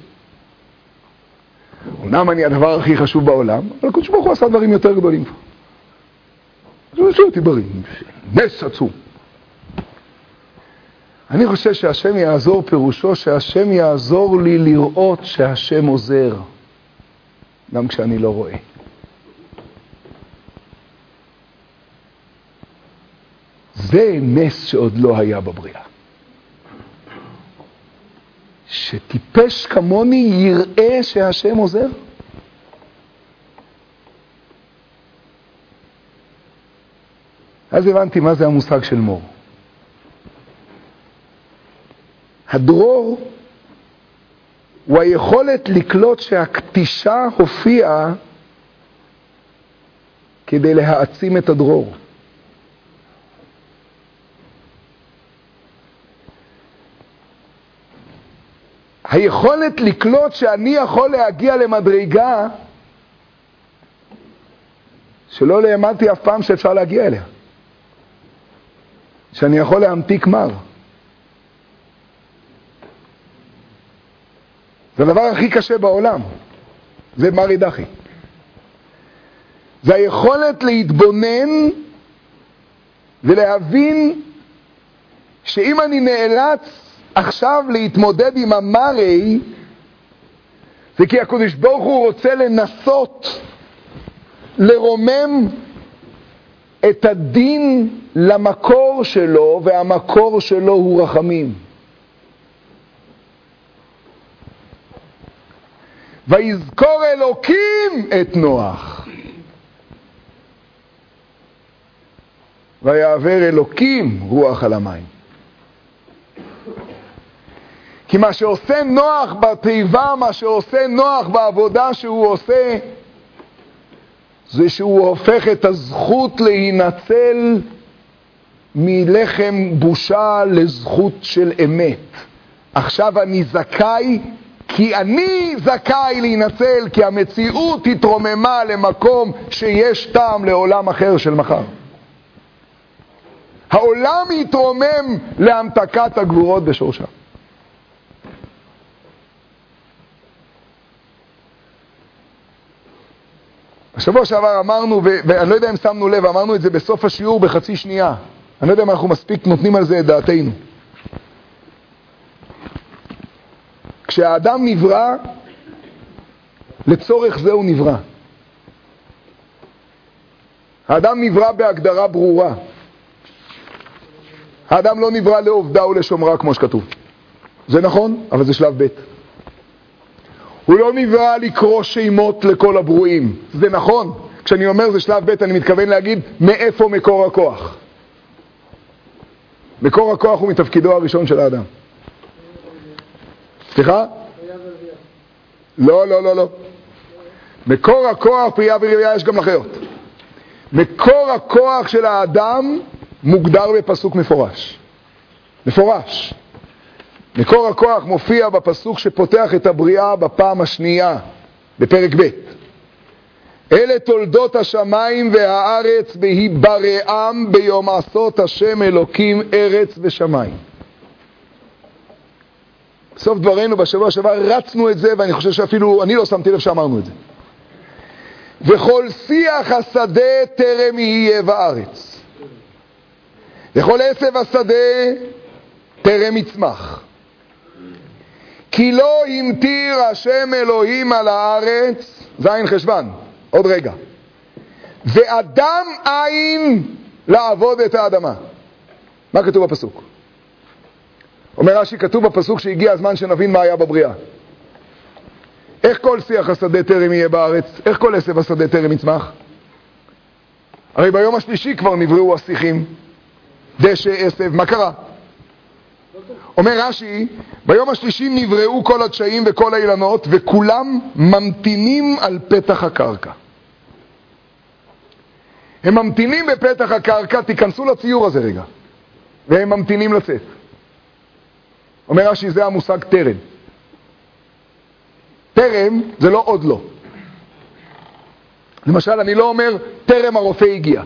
אומנם אני הדבר הכי חשוב בעולם, אבל הקדוש ברוך הוא עשה דברים יותר גדולים פה. אז הוא עשה אותי בריא. נס עצום. אני חושב שהשם יעזור פירושו שהשם יעזור לי לראות שהשם עוזר, גם כשאני לא רואה. זה נס שעוד לא היה בבריאה. שטיפש כמוני יראה שהשם עוזר. אז הבנתי מה זה המושג של מור. הדרור הוא היכולת לקלוט שהקטישה הופיעה כדי להעצים את הדרור. היכולת לקלוט שאני יכול להגיע למדרגה שלא לאמנתי אף פעם שאפשר להגיע אליה. שאני יכול להמתיק מר. זה הדבר הכי קשה בעולם. זה מרי דחי. זה היכולת להתבונן ולהבין שאם אני נאלץ עכשיו להתמודד עם המרי, זה כי הקדוש ברוך הוא רוצה לנסות לרומם את הדין למקור שלו, והמקור שלו הוא רחמים. ויזכור אלוקים את נוח, ויעבר אלוקים רוח על המים. כי מה שעושה נוח בתיבה, מה שעושה נוח בעבודה שהוא עושה, זה שהוא הופך את הזכות להינצל מלחם בושה לזכות של אמת. עכשיו אני זכאי, כי אני זכאי להינצל, כי המציאות התרוממה למקום שיש טעם לעולם אחר של מחר. העולם יתרומם להמתקת הגבורות בשורשה. השבוע שעבר אמרנו, ואני לא יודע אם שמנו לב, אמרנו את זה בסוף השיעור בחצי שנייה. אני לא יודע אם אנחנו מספיק נותנים על זה את דעתנו. כשהאדם נברא, לצורך זה הוא נברא. האדם נברא בהגדרה ברורה. האדם לא נברא לעובדה ולשומרה כמו שכתוב. זה נכון, אבל זה שלב ב'. הוא לא נברא לקרוא שמות לכל הברואים. זה נכון. כשאני אומר זה שלב ב' אני מתכוון להגיד מאיפה מקור הכוח. מקור הכוח הוא מתפקידו הראשון של האדם. סליחה? לא, לא, לא, לא. מקור הכוח, פרייה ורבייה, יש גם לחיות. מקור הכוח של האדם מוגדר בפסוק מפורש. מפורש. מקור הכוח מופיע בפסוק שפותח את הבריאה בפעם השנייה, בפרק ב'. אלה תולדות השמיים והארץ בהיברעם ביום עשות השם אלוקים ארץ ושמיים. בסוף דברנו בשבוע שעבר רצנו את זה, ואני חושב שאפילו אני לא שמתי לב שאמרנו את זה. וכל שיח השדה טרם יהיה בארץ, וכל עשב השדה טרם יצמח, כי לא המטיר השם אלוהים על הארץ, זין חשבן, עוד רגע, ואדם אין לעבוד את האדמה. מה כתוב בפסוק? אומר רש"י, כתוב בפסוק שהגיע הזמן שנבין מה היה בבריאה. איך כל שיח השדה טרם יהיה בארץ? איך כל עשב השדה טרם יצמח? הרי ביום השלישי כבר נבראו השיחים, דשא, עשב, מה קרה? אומר רש"י, ביום השלישי נבראו כל הדשאים וכל האילנות, וכולם ממתינים על פתח הקרקע. הם ממתינים בפתח הקרקע, תיכנסו לציור הזה רגע, והם ממתינים לצאת. אומר רש"י, זה המושג טרם. טרם זה לא עוד לא. למשל, אני לא אומר טרם הרופא הגיע.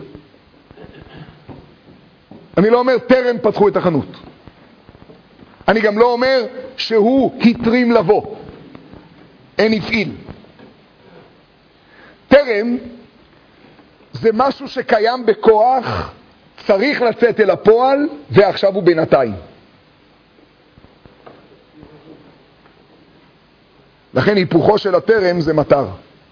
אני לא אומר טרם פתחו את החנות. אני גם לא אומר שהוא התרים לבוא. אין הפעיל. טרם זה משהו שקיים בכוח, צריך לצאת אל הפועל, ועכשיו הוא בינתיים. לכן היפוכו של הטרם זה מטר.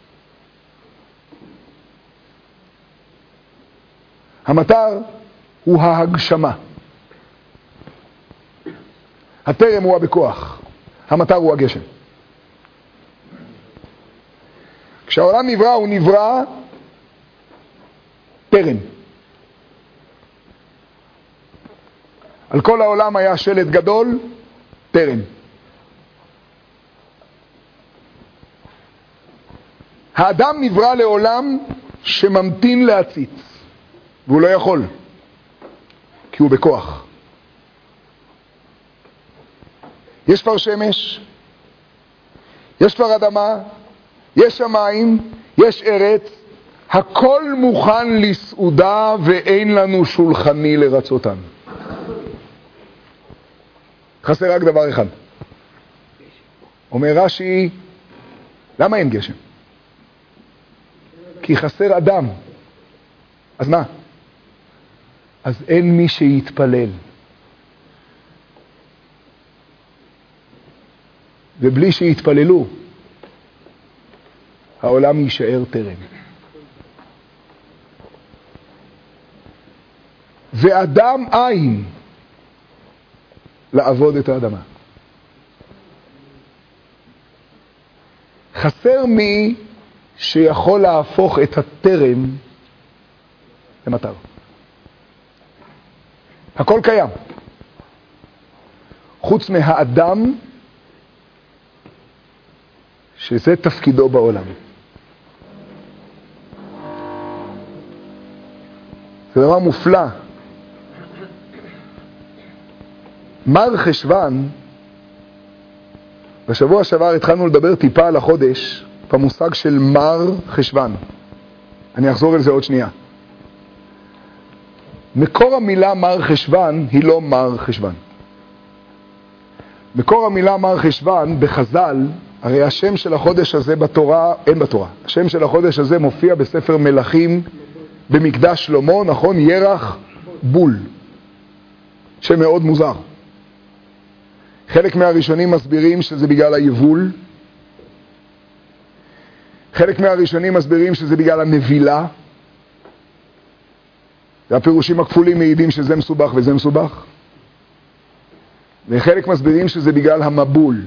המטר הוא ההגשמה. הטרם הוא הבכוח. המטר הוא הגשם. כשהעולם נברא, הוא נברא טרם. על כל העולם היה שלט גדול, טרם. האדם נברא לעולם שממתין להציץ, והוא לא יכול, כי הוא בכוח. יש כבר שמש, יש כבר אדמה, יש שמיים, יש ארץ, הכל מוכן לסעודה ואין לנו שולחני לרצותם. חסר רק דבר אחד. אומר רש"י, למה אין גשם? כי חסר אדם. אז מה? אז אין מי שיתפלל. ובלי שיתפללו, העולם יישאר טרם. ואדם אין לעבוד את האדמה. חסר מי שיכול להפוך את הטרם למטר. הכל קיים. חוץ מהאדם, שזה תפקידו בעולם. זה דבר מופלא. מר חשוון, בשבוע שעבר התחלנו לדבר טיפה על החודש, במושג של מר חשוון. אני אחזור על זה עוד שנייה. מקור המילה מר חשוון היא לא מר חשוון. מקור המילה מר חשוון בחז"ל, הרי השם של החודש הזה בתורה, אין בתורה. השם של החודש הזה מופיע בספר מלכים במקדש שלמה, נכון? ירח בול. שם מאוד מוזר. חלק מהראשונים מסבירים שזה בגלל היבול. חלק מהראשונים מסבירים שזה בגלל הנבילה. והפירושים הכפולים מעידים שזה מסובך וזה מסובך. וחלק מסבירים שזה בגלל המבול.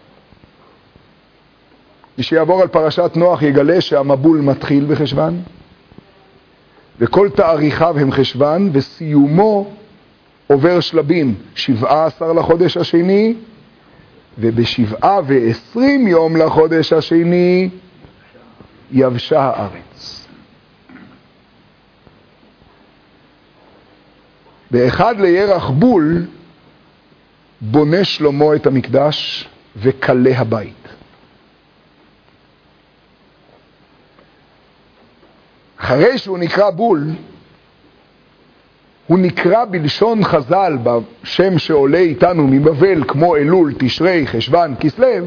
מי שיעבור על פרשת נוח יגלה שהמבול מתחיל בחשוון, וכל תאריכיו הם חשוון, וסיומו עובר שלבים, שבעה עשר לחודש השני, ובשבעה ועשרים יום לחודש השני יבשה הארץ. באחד לירח בול בונה שלמה את המקדש וקלה הבית. אחרי שהוא נקרא בול, הוא נקרא בלשון חז"ל בשם שעולה איתנו מבבל, כמו אלול, תשרי, חשוון, כסלו,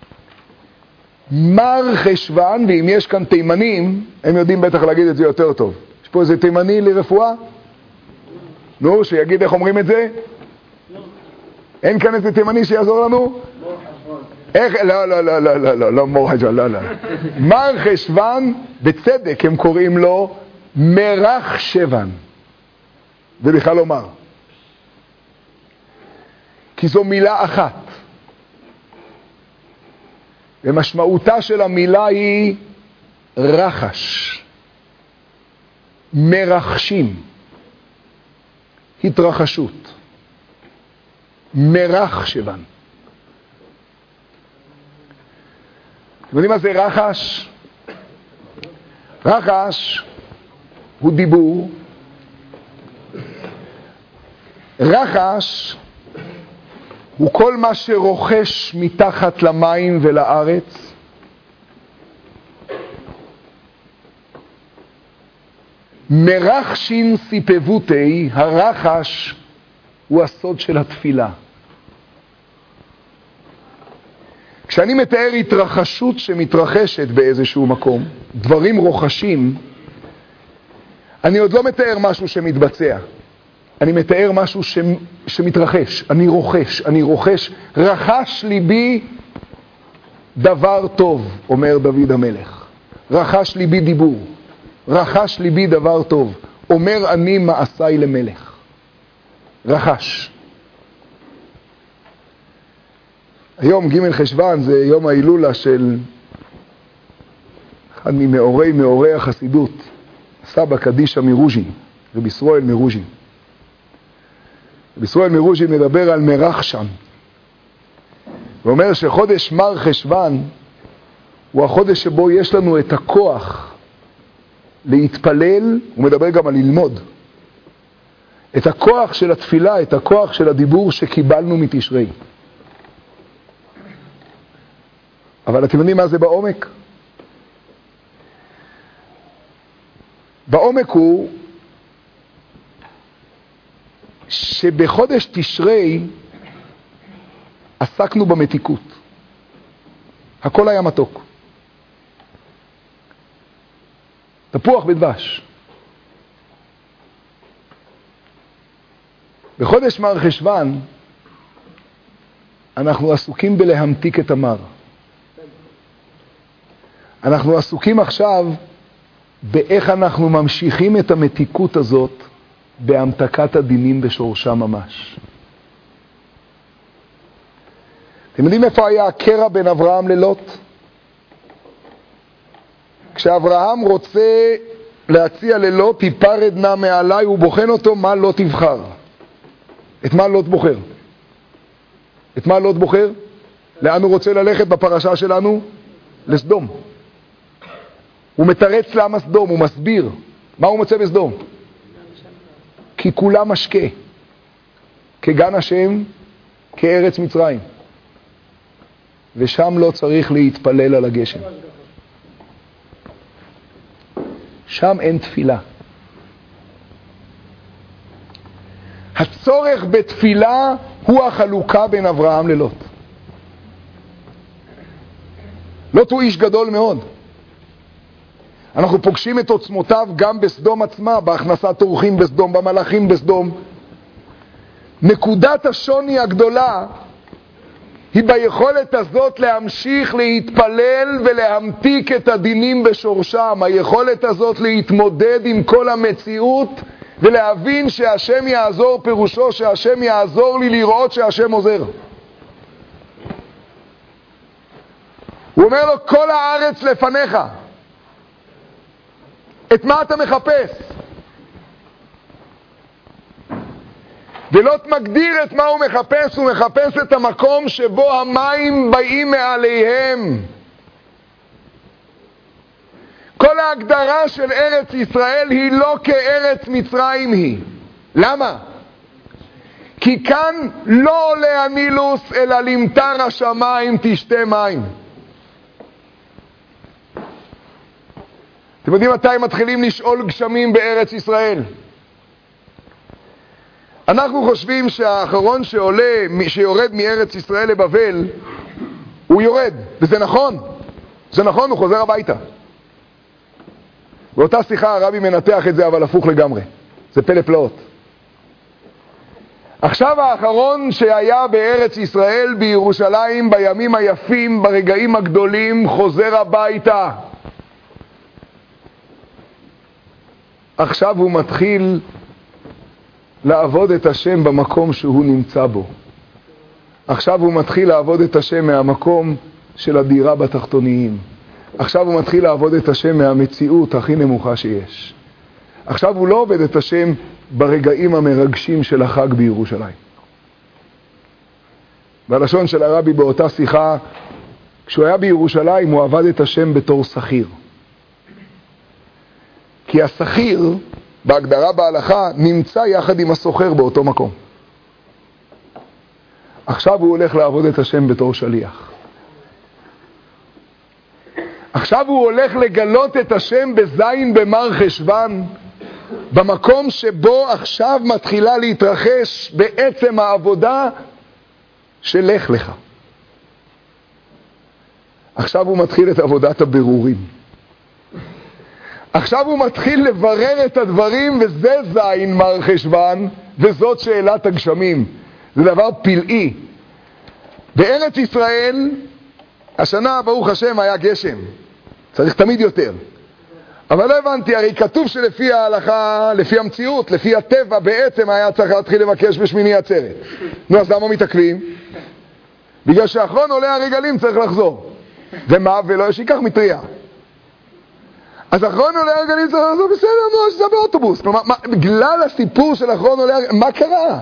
מר חשוון. ואם יש כאן תימנים, הם יודעים בטח להגיד את זה יותר טוב. יש פה איזה תימני לרפואה? נו, שיגיד איך אומרים את זה? אין כאן איזה תימני שיעזור לנו? איך, לא, לא, לא, לא, לא, לא, לא, מורחשוון, לא, לא. מר חשוון, בצדק הם קוראים לו מרח שוון. זה בכלל לא מר. כי זו מילה אחת. ומשמעותה של המילה היא רחש. מרחשים. התרחשות. מרח שוון. אתם יודעים מה זה רחש? רחש הוא דיבור. רחש הוא כל מה שרוכש מתחת למים ולארץ. מרחשין סיפבותי, הרחש הוא הסוד של התפילה. כשאני מתאר התרחשות שמתרחשת באיזשהו מקום, דברים רוחשים, אני עוד לא מתאר משהו שמתבצע. אני מתאר משהו ש... שמתרחש. אני רוכש, אני רוכש. רחש ליבי דבר טוב, אומר דוד המלך. רחש ליבי דיבור. רחש ליבי דבר טוב. אומר אני מעשיי למלך. רחש. היום ג' חשוון זה יום ההילולה של אחד ממאורי מאורי החסידות, סבא קדישא מרוז'ין, רבי ישראל מרוז'ין. רבי ישראל מרוז'ין מדבר על מרחשן. ואומר שחודש מר חשוון הוא החודש שבו יש לנו את הכוח להתפלל, הוא מדבר גם על ללמוד. את הכוח של התפילה, את הכוח של הדיבור שקיבלנו מתשרי. אבל אתם יודעים מה זה בעומק? בעומק הוא שבחודש תשרי עסקנו במתיקות. הכל היה מתוק. תפוח בדבש. בחודש מר חשוון אנחנו עסוקים בלהמתיק את המר. אנחנו עסוקים עכשיו באיך אנחנו ממשיכים את המתיקות הזאת בהמתקת הדינים בשורשה ממש. אתם יודעים איפה היה הקרע בין אברהם ללוט? כשאברהם רוצה להציע ללוט, היפרד נא מעליי, הוא בוחן אותו, מה לא תבחר? את מה לוט בוחר? את מה לוט בוחר? לאן הוא רוצה ללכת בפרשה שלנו? לסדום. הוא מתרץ למה סדום, הוא מסביר. מה הוא מוצא בסדום? כי כולה משקה. כגן השם, כארץ מצרים. ושם לא צריך להתפלל על הגשם. שם אין תפילה. הצורך בתפילה הוא החלוקה בין אברהם ללוט. לוט הוא איש גדול מאוד. אנחנו פוגשים את עוצמותיו גם בסדום עצמה, בהכנסת אורחים בסדום, במלאכים בסדום. נקודת השוני הגדולה היא ביכולת הזאת להמשיך להתפלל ולהמתיק את הדינים בשורשם. היכולת הזאת להתמודד עם כל המציאות ולהבין שהשם יעזור, פירושו שהשם יעזור לי לראות שהשם עוזר. הוא אומר לו, כל הארץ לפניך. את מה אתה מחפש? ולוט מגדיר את מה הוא מחפש, הוא מחפש את המקום שבו המים באים מעליהם. כל ההגדרה של ארץ ישראל היא לא כארץ מצרים היא. למה? כי כאן לא עולה הנילוס אלא למטר השמיים תשתה מים. אתם יודעים מתי מתחילים לשאול גשמים בארץ ישראל? אנחנו חושבים שהאחרון שעולה, שיורד מארץ ישראל לבבל, הוא יורד, וזה נכון. זה נכון, הוא חוזר הביתה. באותה שיחה הרבי מנתח את זה, אבל הפוך לגמרי. זה פלא פלאות. עכשיו האחרון שהיה בארץ ישראל, בירושלים, בימים היפים, ברגעים הגדולים, חוזר הביתה. עכשיו הוא מתחיל לעבוד את השם במקום שהוא נמצא בו. עכשיו הוא מתחיל לעבוד את השם מהמקום של הדירה בתחתוניים. עכשיו הוא מתחיל לעבוד את השם מהמציאות הכי נמוכה שיש. עכשיו הוא לא עובד את השם ברגעים המרגשים של החג בירושלים. בלשון של הרבי באותה שיחה, כשהוא היה בירושלים הוא עבד את השם בתור שכיר. כי השכיר, בהגדרה בהלכה, נמצא יחד עם הסוחר באותו מקום. עכשיו הוא הולך לעבוד את השם בתור שליח. עכשיו הוא הולך לגלות את השם בזין במר חשוון, במקום שבו עכשיו מתחילה להתרחש בעצם העבודה של לך לך. עכשיו הוא מתחיל את עבודת הבירורים. עכשיו הוא מתחיל לברר את הדברים, וזה זין מר חשוון, וזאת שאלת הגשמים. זה דבר פלאי. בארץ ישראל, השנה ברוך השם היה גשם. צריך תמיד יותר. אבל לא הבנתי, הרי כתוב שלפי ההלכה, לפי המציאות, לפי הטבע, בעצם היה צריך להתחיל לבקש בשמיני עצרת. נו, אז למה מתעכבים? בגלל שאחרון עולה הרגלים צריך לחזור. ומה? ולא יש שיקח מטריה. אז אחרון עולה הרגלים צריך לחזור, בסדר, נו, שזה באוטובוס. כלומר, מה, בגלל הסיפור של אחרון עולה הרגלים, מה קרה?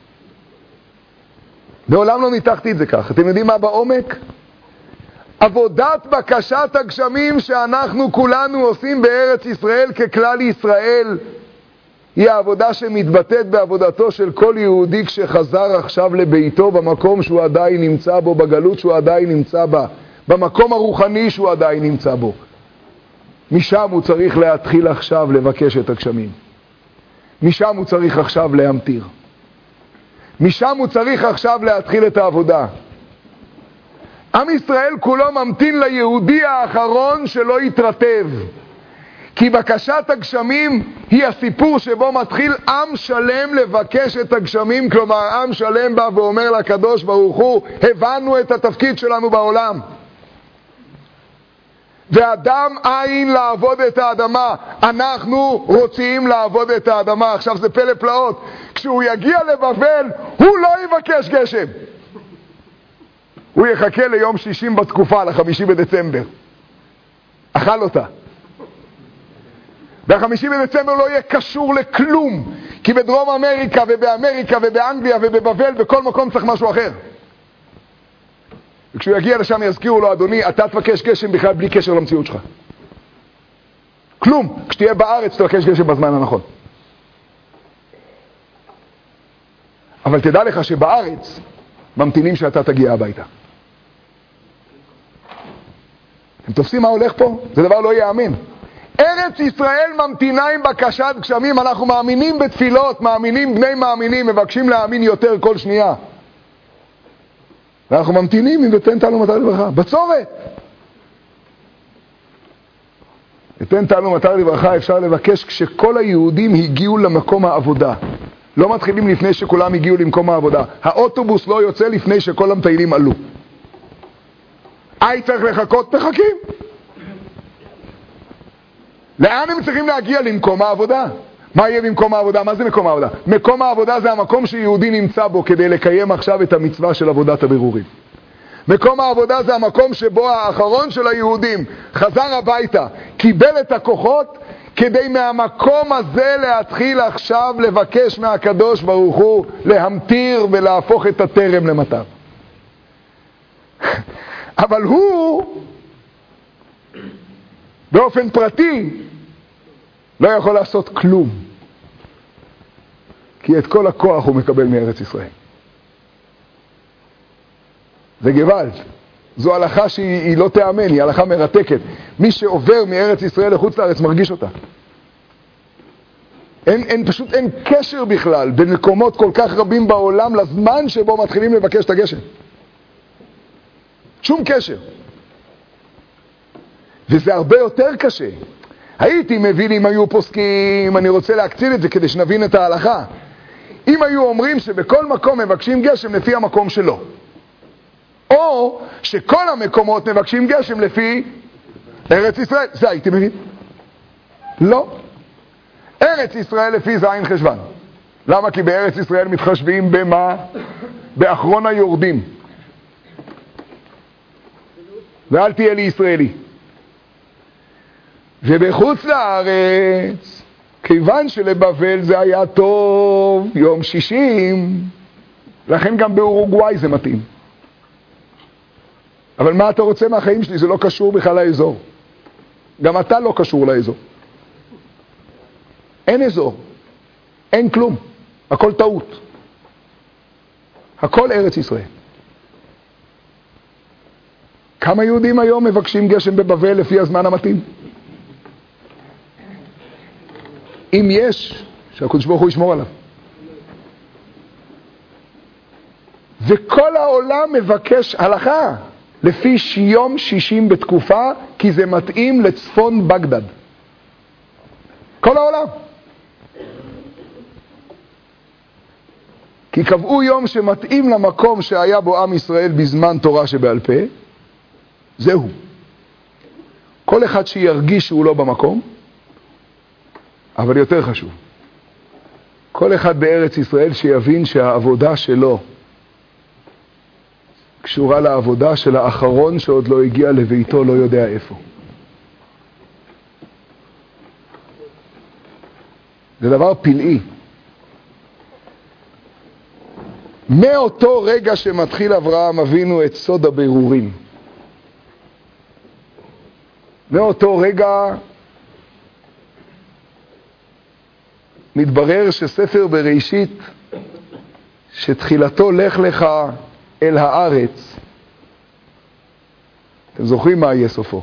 בעולם לא ניתחתי את זה כך. אתם יודעים מה בעומק? עבודת בקשת הגשמים שאנחנו כולנו עושים בארץ ישראל ככלל ישראל, היא העבודה שמתבטאת בעבודתו של כל יהודי כשחזר עכשיו לביתו במקום שהוא עדיין נמצא בו, בגלות שהוא עדיין נמצא בה, במקום הרוחני שהוא עדיין נמצא בו. משם הוא צריך להתחיל עכשיו לבקש את הגשמים. משם הוא צריך עכשיו להמטיר. משם הוא צריך עכשיו להתחיל את העבודה. עם ישראל כולו ממתין ליהודי האחרון שלא יתרטב. כי בקשת הגשמים היא הסיפור שבו מתחיל עם שלם לבקש את הגשמים. כלומר, עם שלם בא ואומר לקדוש ברוך הוא, הבנו את התפקיד שלנו בעולם. ואדם אין לעבוד את האדמה. אנחנו רוצים לעבוד את האדמה. עכשיו זה פלא פלאות. כשהוא יגיע לבבל, הוא לא יבקש גשם. הוא יחכה ליום שישים בתקופה, לחמישי בדצמבר. אכל אותה. והחמישי בדצמבר לא יהיה קשור לכלום. כי בדרום אמריקה ובאמריקה ובאנגליה ובבבל, בכל מקום צריך משהו אחר. וכשהוא יגיע לשם יזכירו לו, אדוני, אתה תבקש גשם בכלל בלי קשר למציאות שלך. כלום. כשתהיה בארץ תבקש גשם בזמן הנכון. אבל תדע לך שבארץ ממתינים שאתה תגיע הביתה. אתם תופסים מה הולך פה? זה דבר לא יאמן. ארץ ישראל ממתינה עם בקשת גשמים. אנחנו מאמינים בתפילות, מאמינים בני מאמינים, מבקשים להאמין יותר כל שנייה. ואנחנו ממתינים אם ותן תענו מטר לברכה. בצורת. ותן תענו מטר לברכה אפשר לבקש כשכל היהודים הגיעו למקום העבודה. לא מתחילים לפני שכולם הגיעו למקום העבודה. האוטובוס לא יוצא לפני שכל המטיילים עלו. אי צריך לחכות, מחכים. לאן הם צריכים להגיע? למקום העבודה. מה יהיה במקום העבודה? מה זה מקום העבודה? מקום העבודה זה המקום שיהודי נמצא בו כדי לקיים עכשיו את המצווה של עבודת הבירורים. מקום העבודה זה המקום שבו האחרון של היהודים חזר הביתה, קיבל את הכוחות כדי מהמקום הזה להתחיל עכשיו לבקש מהקדוש ברוך הוא להמטיר ולהפוך את הטרם למטר. אבל הוא באופן פרטי לא יכול לעשות כלום, כי את כל הכוח הוא מקבל מארץ ישראל. זה גוואלד. זו הלכה שהיא לא תאמן, היא הלכה מרתקת. מי שעובר מארץ ישראל לחוץ לארץ מרגיש אותה. אין, אין, פשוט אין קשר בכלל בין מקומות כל כך רבים בעולם לזמן שבו מתחילים לבקש את הגשם. שום קשר. וזה הרבה יותר קשה. הייתי מבין אם היו פוסקים, אני רוצה להקצין את זה כדי שנבין את ההלכה. אם היו אומרים שבכל מקום מבקשים גשם לפי המקום שלו, או שכל המקומות מבקשים גשם לפי ארץ ישראל, זה הייתי מבין. לא. ארץ ישראל לפי זין חשבן. למה? כי בארץ ישראל מתחשבים במה? באחרון היורדים. ואל תהיה לי ישראלי. ובחוץ לארץ, כיוון שלבבל זה היה טוב, יום שישים, לכן גם באורוגוואי זה מתאים. אבל מה אתה רוצה מהחיים שלי? זה לא קשור בכלל לאזור. גם אתה לא קשור לאזור. אין אזור. אין כלום. הכל טעות. הכל ארץ ישראל. כמה יהודים היום מבקשים גשם בבבל לפי הזמן המתאים? אם יש, שהקדוש ברוך הוא ישמור עליו. וכל העולם מבקש הלכה לפי יום שישים בתקופה, כי זה מתאים לצפון בגדד. כל העולם. כי קבעו יום שמתאים למקום שהיה בו עם ישראל בזמן תורה שבעל פה, זהו. כל אחד שירגיש שהוא לא במקום, אבל יותר חשוב, כל אחד בארץ ישראל שיבין שהעבודה שלו קשורה לעבודה של האחרון שעוד לא הגיע לביתו, לא יודע איפה. זה דבר פלאי. מאותו רגע שמתחיל אברהם אבינו את סוד הבירורים, מאותו רגע מתברר שספר בראשית, שתחילתו לך לך אל הארץ, אתם זוכרים מה יהיה סופו?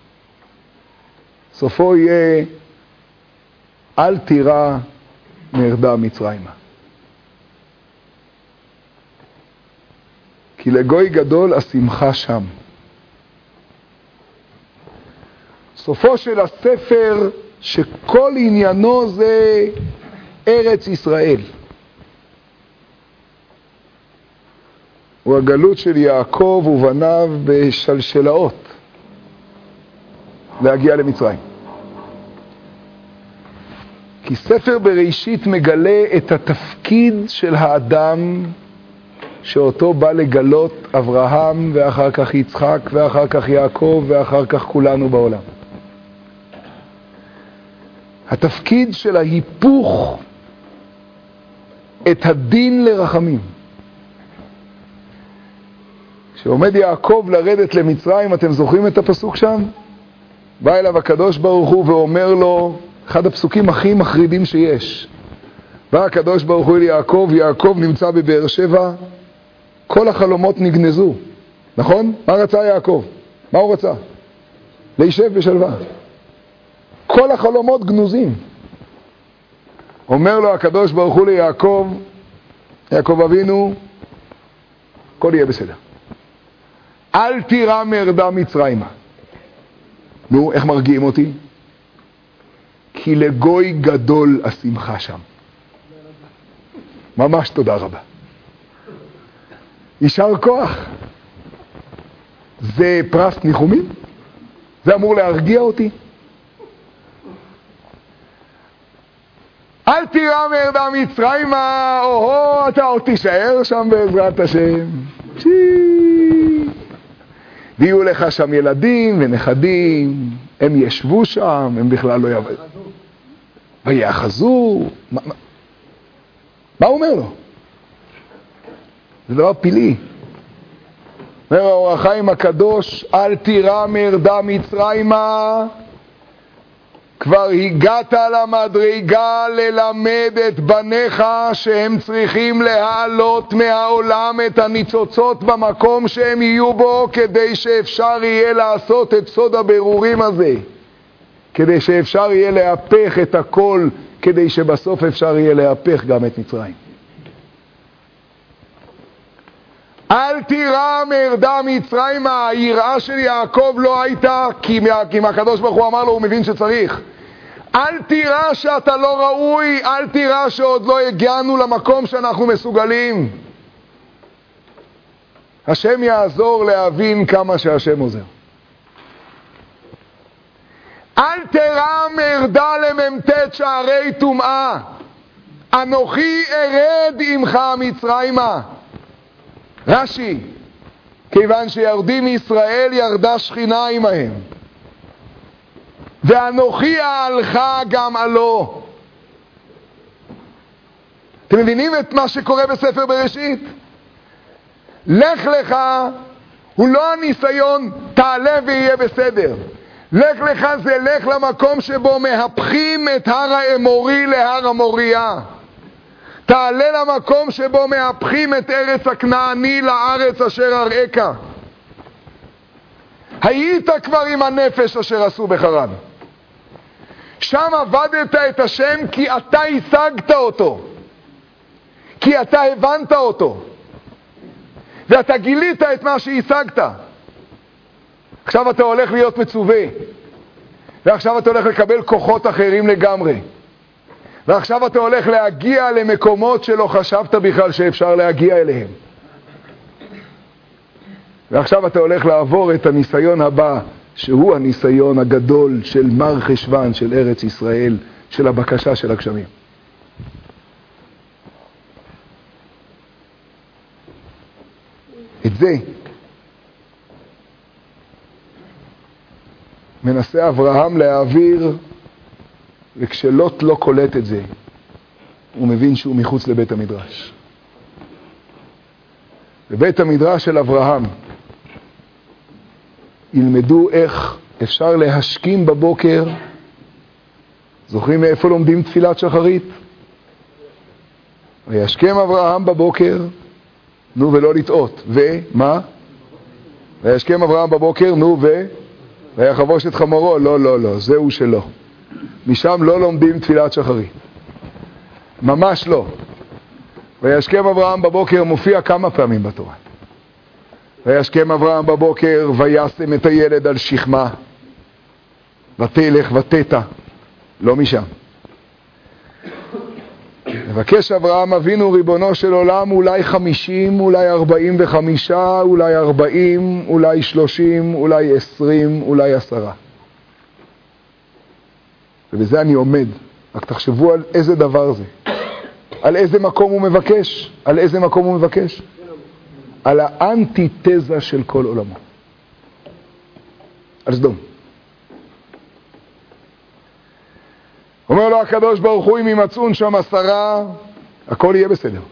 סופו יהיה אל תירא מרדה מצרימה. כי לגוי גדול השמחה שם. סופו של הספר שכל עניינו זה ארץ ישראל. הוא הגלות של יעקב ובניו בשלשלאות להגיע למצרים. כי ספר בראשית מגלה את התפקיד של האדם שאותו בא לגלות אברהם ואחר כך יצחק ואחר כך יעקב ואחר כך כולנו בעולם. התפקיד של ההיפוך את הדין לרחמים. כשעומד יעקב לרדת למצרים, אתם זוכרים את הפסוק שם? בא אליו הקדוש ברוך הוא ואומר לו, אחד הפסוקים הכי מחרידים שיש. בא הקדוש ברוך הוא אל יעקב, יעקב נמצא בבאר שבע, כל החלומות נגנזו. נכון? מה רצה יעקב? מה הוא רצה? להישב בשלווה. כל החלומות גנוזים. אומר לו הקדוש ברוך הוא ליעקב, יעקב אבינו, הכל יהיה בסדר. אל תירא מרדה מצרימה. נו, איך מרגיעים אותי? כי לגוי גדול השמחה שם. ממש תודה רבה. יישר כוח. זה פרס ניחומים? זה אמור להרגיע אותי? אל תירא מרדה מצרימה, או אתה עוד תישאר שם בעזרת השם. ויהיו לך שם ילדים ונכדים, הם ישבו שם, הם בכלל לא יבואו. ויאחזו. מה, מה, מה הוא אומר לו? זה דבר פלאי. אומר האור החיים הקדוש, אל תירא מרדה מצרימה, כבר הגעת למדרגה ללמד את בניך שהם צריכים להעלות מהעולם את הניצוצות במקום שהם יהיו בו, כדי שאפשר יהיה לעשות את סוד הבירורים הזה, כדי שאפשר יהיה להפך את הכל, כדי שבסוף אפשר יהיה להפך גם את מצרים. אל תירא מרדה מצרימה. היראה של יעקב לא הייתה כי, כי הקדוש ברוך הוא אמר לו, הוא מבין שצריך. אל תראה שאתה לא ראוי, אל תראה שעוד לא הגענו למקום שאנחנו מסוגלים. השם יעזור להבין כמה שהשם עוזר. אל תרם ארדה לממתת שערי טומאה, אנוכי ארד עמך מצרימה. רש"י, כיוון שירדים מישראל ירדה שכינה עמהם, ואנוכי אהלך גם עלו. אתם מבינים את מה שקורה בספר בראשית? לך לך הוא לא הניסיון תעלה ויהיה בסדר. לך לך זה לך למקום שבו מהפכים את הר האמורי להר המוריה. תעלה למקום שבו מהפכים את ארץ הכנעני לארץ אשר אראך. היית כבר עם הנפש אשר עשו בחרן. שם עבדת את השם כי אתה השגת אותו, כי אתה הבנת אותו, ואתה גילית את מה שהשגת. עכשיו אתה הולך להיות מצווה, ועכשיו אתה הולך לקבל כוחות אחרים לגמרי, ועכשיו אתה הולך להגיע למקומות שלא חשבת בכלל שאפשר להגיע אליהם, ועכשיו אתה הולך לעבור את הניסיון הבא, שהוא הניסיון הגדול של מר חשוון של ארץ ישראל, של הבקשה של הגשמים. את זה מנסה אברהם להעביר, וכשלוט לא קולט את זה, הוא מבין שהוא מחוץ לבית המדרש. בבית המדרש של אברהם ילמדו איך אפשר להשכים בבוקר. זוכרים מאיפה לומדים תפילת שחרית? וישכם אברהם בבוקר, נו ולא לטעות, ומה? וישכם אברהם בבוקר, נו ו... ויחבוש את חמורו, לא, לא, לא, זהו שלא. משם לא לומדים תפילת שחרית. ממש לא. וישכם אברהם בבוקר מופיע כמה פעמים בתורה. וישכם אברהם בבוקר וישם את הילד על שכמה, ותלך ותתה, לא משם. מבקש אברהם אבינו ריבונו של עולם אולי חמישים, אולי ארבעים וחמישה, אולי ארבעים, אולי שלושים, אולי עשרים, אולי עשרה. ובזה אני עומד. רק תחשבו על איזה דבר זה. על איזה מקום הוא מבקש. על איזה מקום הוא מבקש. על האנטיתזה של כל עולמו. על סדום. אומר לו הקדוש ברוך הוא, אם ימצאון שם עשרה, הכל יהיה בסדר.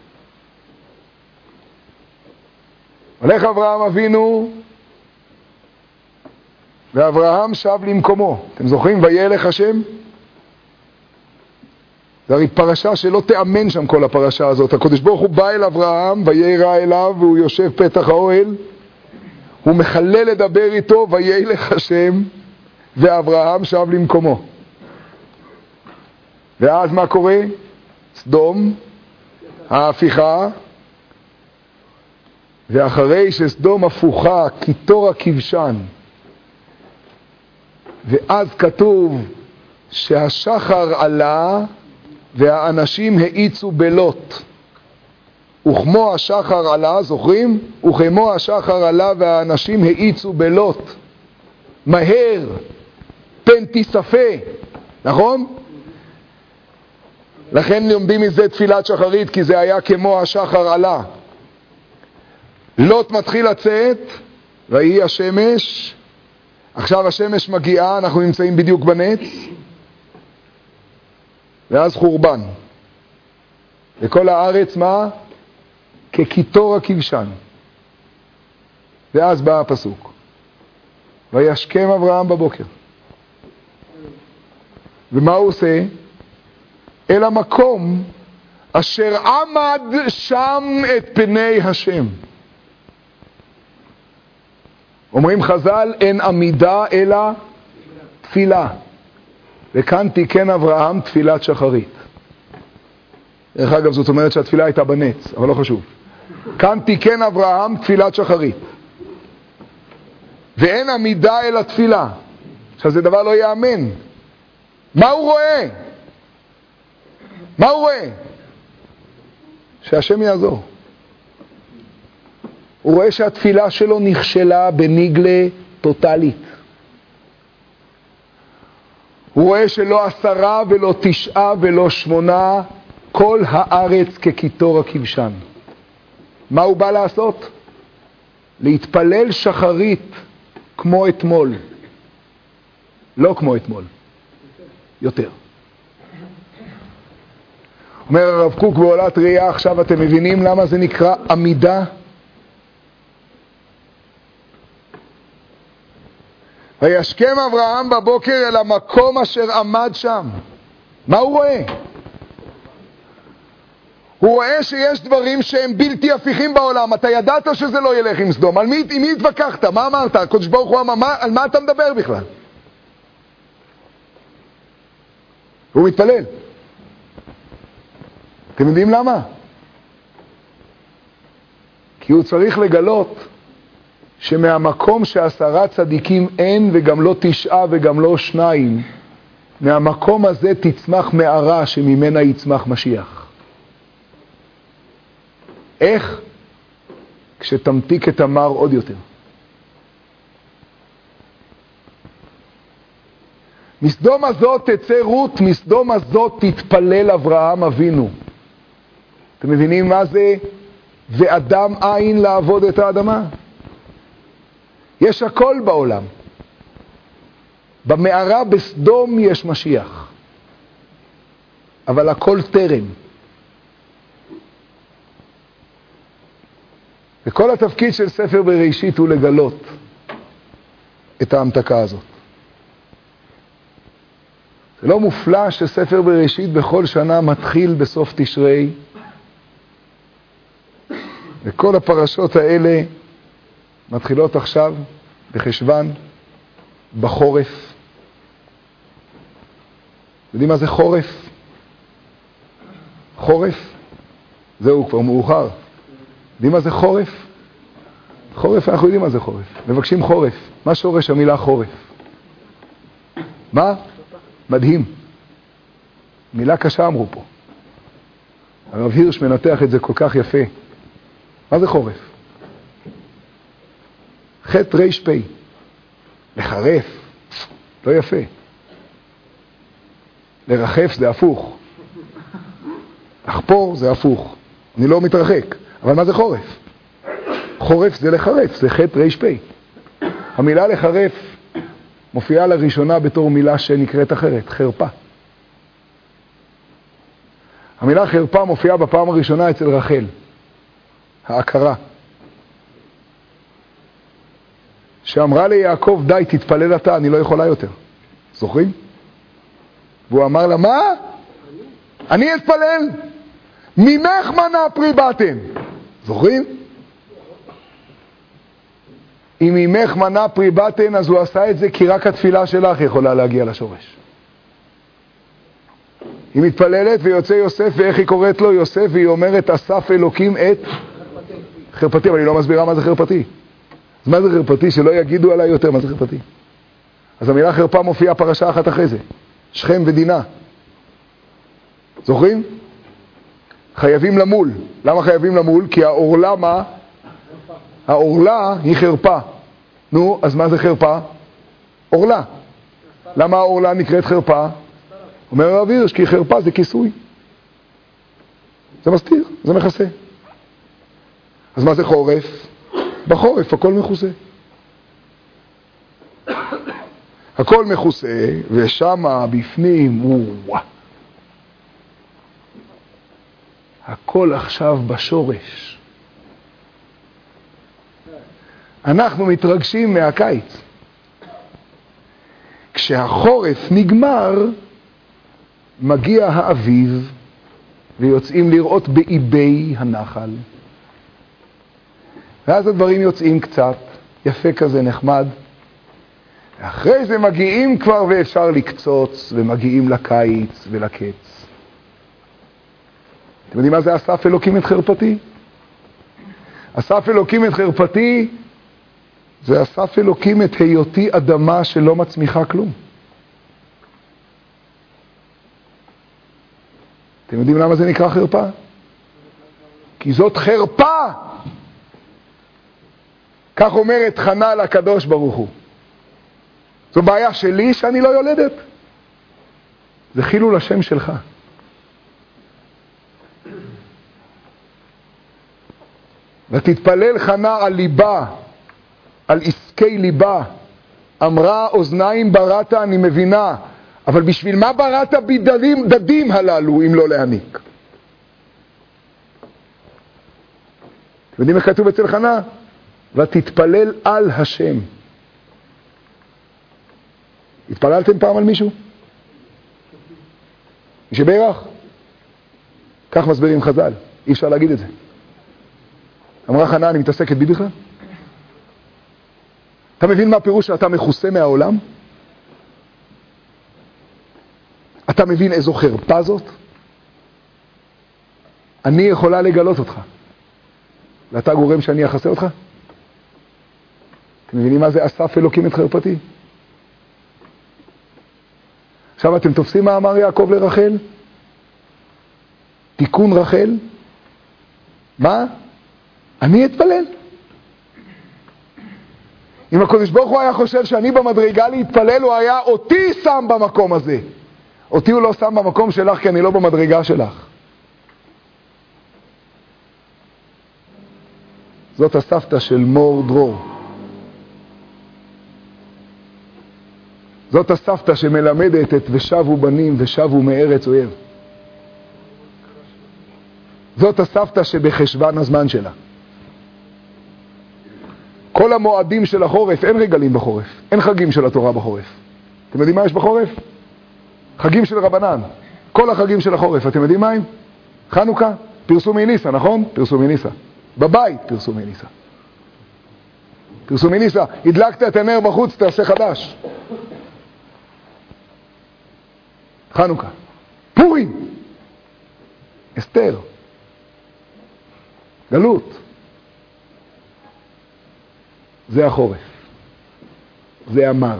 הולך אברהם אבינו, ואברהם שב למקומו. אתם זוכרים? וילך השם? זה הרי פרשה שלא תאמן שם כל הפרשה הזאת. הקדוש ברוך הוא בא אל אברהם, וירא אליו, והוא יושב פתח האוהל. הוא מחלל לדבר איתו, וילך השם, ואברהם שב למקומו. ואז מה קורה? סדום, ההפיכה, ואחרי שסדום הפוכה, קיטור הכבשן, ואז כתוב שהשחר עלה והאנשים האיצו בלוט. וכמו השחר עלה, זוכרים? וכמו השחר עלה והאנשים האיצו בלוט. מהר, פן תיספה, נכון? לכן לומדים מזה תפילת שחרית, כי זה היה כמו השחר עלה. לוט מתחיל לצאת, ויהי השמש. עכשיו השמש מגיעה, אנחנו נמצאים בדיוק בנץ. ואז חורבן. וכל הארץ מה? כקיטור הכבשן. ואז בא הפסוק. וישכם אברהם בבוקר. ומה הוא עושה? אל המקום אשר עמד שם את פני השם. אומרים חז"ל, אין עמידה אלא תפילה. וכאן תיקן אברהם תפילת שחרית. דרך אגב, זאת אומרת שהתפילה הייתה בנץ, אבל לא חשוב. כאן תיקן אברהם תפילת שחרית. ואין עמידה אלא תפילה. עכשיו זה דבר לא יאמן. מה הוא רואה? מה הוא רואה? שהשם יעזור. הוא רואה שהתפילה שלו נכשלה בנגלה טוטלית. הוא רואה שלא עשרה ולא תשעה ולא שמונה, כל הארץ כקיטור הכבשן. מה הוא בא לעשות? להתפלל שחרית כמו אתמול. לא כמו אתמול. יותר. אומר הרב קוק בעולת ראייה, עכשיו אתם מבינים למה זה נקרא עמידה? וישכם אברהם בבוקר אל המקום אשר עמד שם. מה הוא רואה? הוא רואה שיש דברים שהם בלתי הפיכים בעולם. אתה ידעת שזה לא ילך עם סדום. על מי, עם מי התווכחת? מה אמרת? הקדוש ברוך הוא אמר, מה, על מה אתה מדבר בכלל? הוא מתפלל. אתם יודעים למה? כי הוא צריך לגלות שמהמקום שעשרה צדיקים אין וגם לא תשעה וגם לא שניים, מהמקום הזה תצמח מערה שממנה יצמח משיח. איך? כשתמתיק את המר עוד יותר. מסדום הזאת תצא רות, מסדום הזאת תתפלל אברהם אבינו. אתם מבינים מה זה? ואדם עין לעבוד את האדמה. יש הכל בעולם. במערה בסדום יש משיח. אבל הכל טרם. וכל התפקיד של ספר בראשית הוא לגלות את ההמתקה הזאת. זה לא מופלא שספר בראשית בכל שנה מתחיל בסוף תשרי, וכל הפרשות האלה מתחילות עכשיו בחשוון, בחורף. יודעים מה זה חורף? חורף? זהו, כבר מאוחר. יודעים מה זה חורף? חורף, אנחנו יודעים מה זה חורף. מבקשים חורף. מה שורש המילה חורף? מה? מדהים. מילה קשה אמרו פה. הרב הירש מנתח את זה כל כך יפה. מה זה חורף? חטא ריש פי. לחרף. לא יפה. לרחף זה הפוך. לחפור זה הפוך. אני לא מתרחק. אבל מה זה חורף? חורף זה לחרף, זה חטא ריש פי. המילה לחרף מופיעה לראשונה בתור מילה שנקראת אחרת, חרפה. המילה חרפה מופיעה בפעם הראשונה אצל רחל, ההכרה. שאמרה ליעקב, די, תתפלל אתה, אני לא יכולה יותר. זוכרים? והוא אמר לה, מה? אני אתפלל. ממך מנע פרי באתם. זוכרים? אם ממך מנע פרי באתם, אז הוא עשה את זה כי רק התפילה שלך יכולה להגיע לשורש. היא מתפללת ויוצא יוסף, ואיך היא קוראת לו? יוסף, והיא אומרת, אסף אלוקים את חרפתי, אבל היא לא מסבירה מה זה חרפתי. אז מה זה חרפתי? שלא יגידו עליי יותר מה זה חרפתי. אז המילה חרפה מופיעה פרשה אחת אחרי זה. שכם ודינה. זוכרים? חייבים למול. למה חייבים למול? כי האורלה מה? האורלה היא חרפה. נו, אז מה זה חרפה? אורלה. למה האורלה נקראת חרפה? אומר הרב הירש, כי חרפה זה כיסוי. זה מסתיר, זה מכסה. אז מה זה חורף? בחורף הכל מכוסה. הכל מכוסה, ושמה בפנים, וואו. הכל עכשיו בשורש. אנחנו מתרגשים מהקיץ. כשהחורף נגמר, מגיע האביב, ויוצאים לראות באיבי הנחל. ואז הדברים יוצאים קצת, יפה כזה, נחמד. ואחרי זה מגיעים כבר ואפשר לקצוץ, ומגיעים לקיץ ולקץ. אתם יודעים מה זה אסף אלוקים את חרפתי? אסף אלוקים את חרפתי, זה אסף אלוקים את היותי אדמה שלא מצמיחה כלום. אתם יודעים למה זה נקרא חרפה? כי זאת חרפה! כך אומרת חנה לקדוש ברוך הוא. זו בעיה שלי שאני לא יולדת. זה חילול השם שלך. ותתפלל חנה על ליבה, על עסקי ליבה. אמרה אוזניים בראת אני מבינה, אבל בשביל מה בראת בי דדים, דדים הללו אם לא להעניק? אתם יודעים איך כתוב אצל חנה? ותתפלל על השם. התפללתם פעם על מישהו? מי שברך? כך מסבירים חז"ל, אי אפשר להגיד את זה. אמרה חנה, אני מתעסקת בי בכלל? אתה מבין מה הפירוש שאתה מכוסה מהעולם? אתה מבין איזו חרפה זאת? אני יכולה לגלות אותך. ואתה גורם שאני אחסה אותך? אתם מבינים מה זה אסף אלוקים את חרפתי? עכשיו אתם תופסים מה אמר יעקב לרחל? תיקון רחל? מה? אני אתפלל. אם הקדוש ברוך הוא היה חושב שאני במדרגה להתפלל, הוא היה אותי שם במקום הזה. אותי הוא לא שם במקום שלך, כי אני לא במדרגה שלך. זאת הסבתא של מור דרור. זאת הסבתא שמלמדת את ושבו בנים ושבו מארץ אויב. זאת הסבתא שבחשבן הזמן שלה. כל המועדים של החורף, אין רגלים בחורף. אין חגים של התורה בחורף. אתם יודעים מה יש בחורף? חגים של רבנן. כל החגים של החורף, אתם יודעים מה הם? חנוכה, פרסומי ניסה, נכון? פרסומי ניסה. בבית פרסומי ניסה. פרסומי ניסה, הדלקת את הנר בחוץ, תעשה חדש. חנוכה. פורים. אסתר. גלות. זה החורף. זה המר.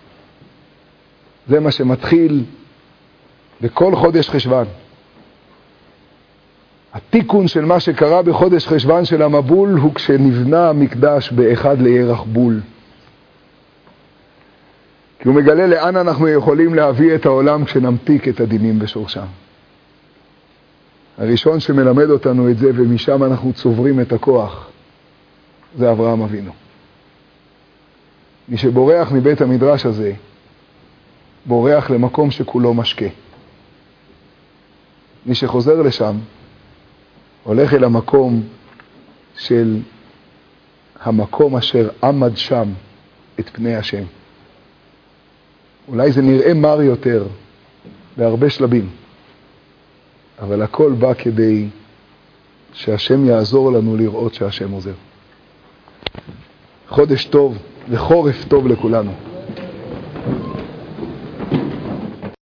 זה מה שמתחיל בכל חודש חשבן. התיקון של מה שקרה בחודש חשבן של המבול הוא כשנבנה המקדש באחד לירח בול. כי הוא מגלה לאן אנחנו יכולים להביא את העולם כשנמתיק את הדינים בשורשם. הראשון שמלמד אותנו את זה ומשם אנחנו צוברים את הכוח זה אברהם אבינו. מי שבורח מבית המדרש הזה בורח למקום שכולו משקה. מי שחוזר לשם הולך אל המקום של המקום אשר עמד שם את פני השם. אולי זה נראה מר יותר בהרבה שלבים, אבל הכל בא כדי שהשם יעזור לנו לראות שהשם עוזר. חודש טוב וחורף טוב לכולנו.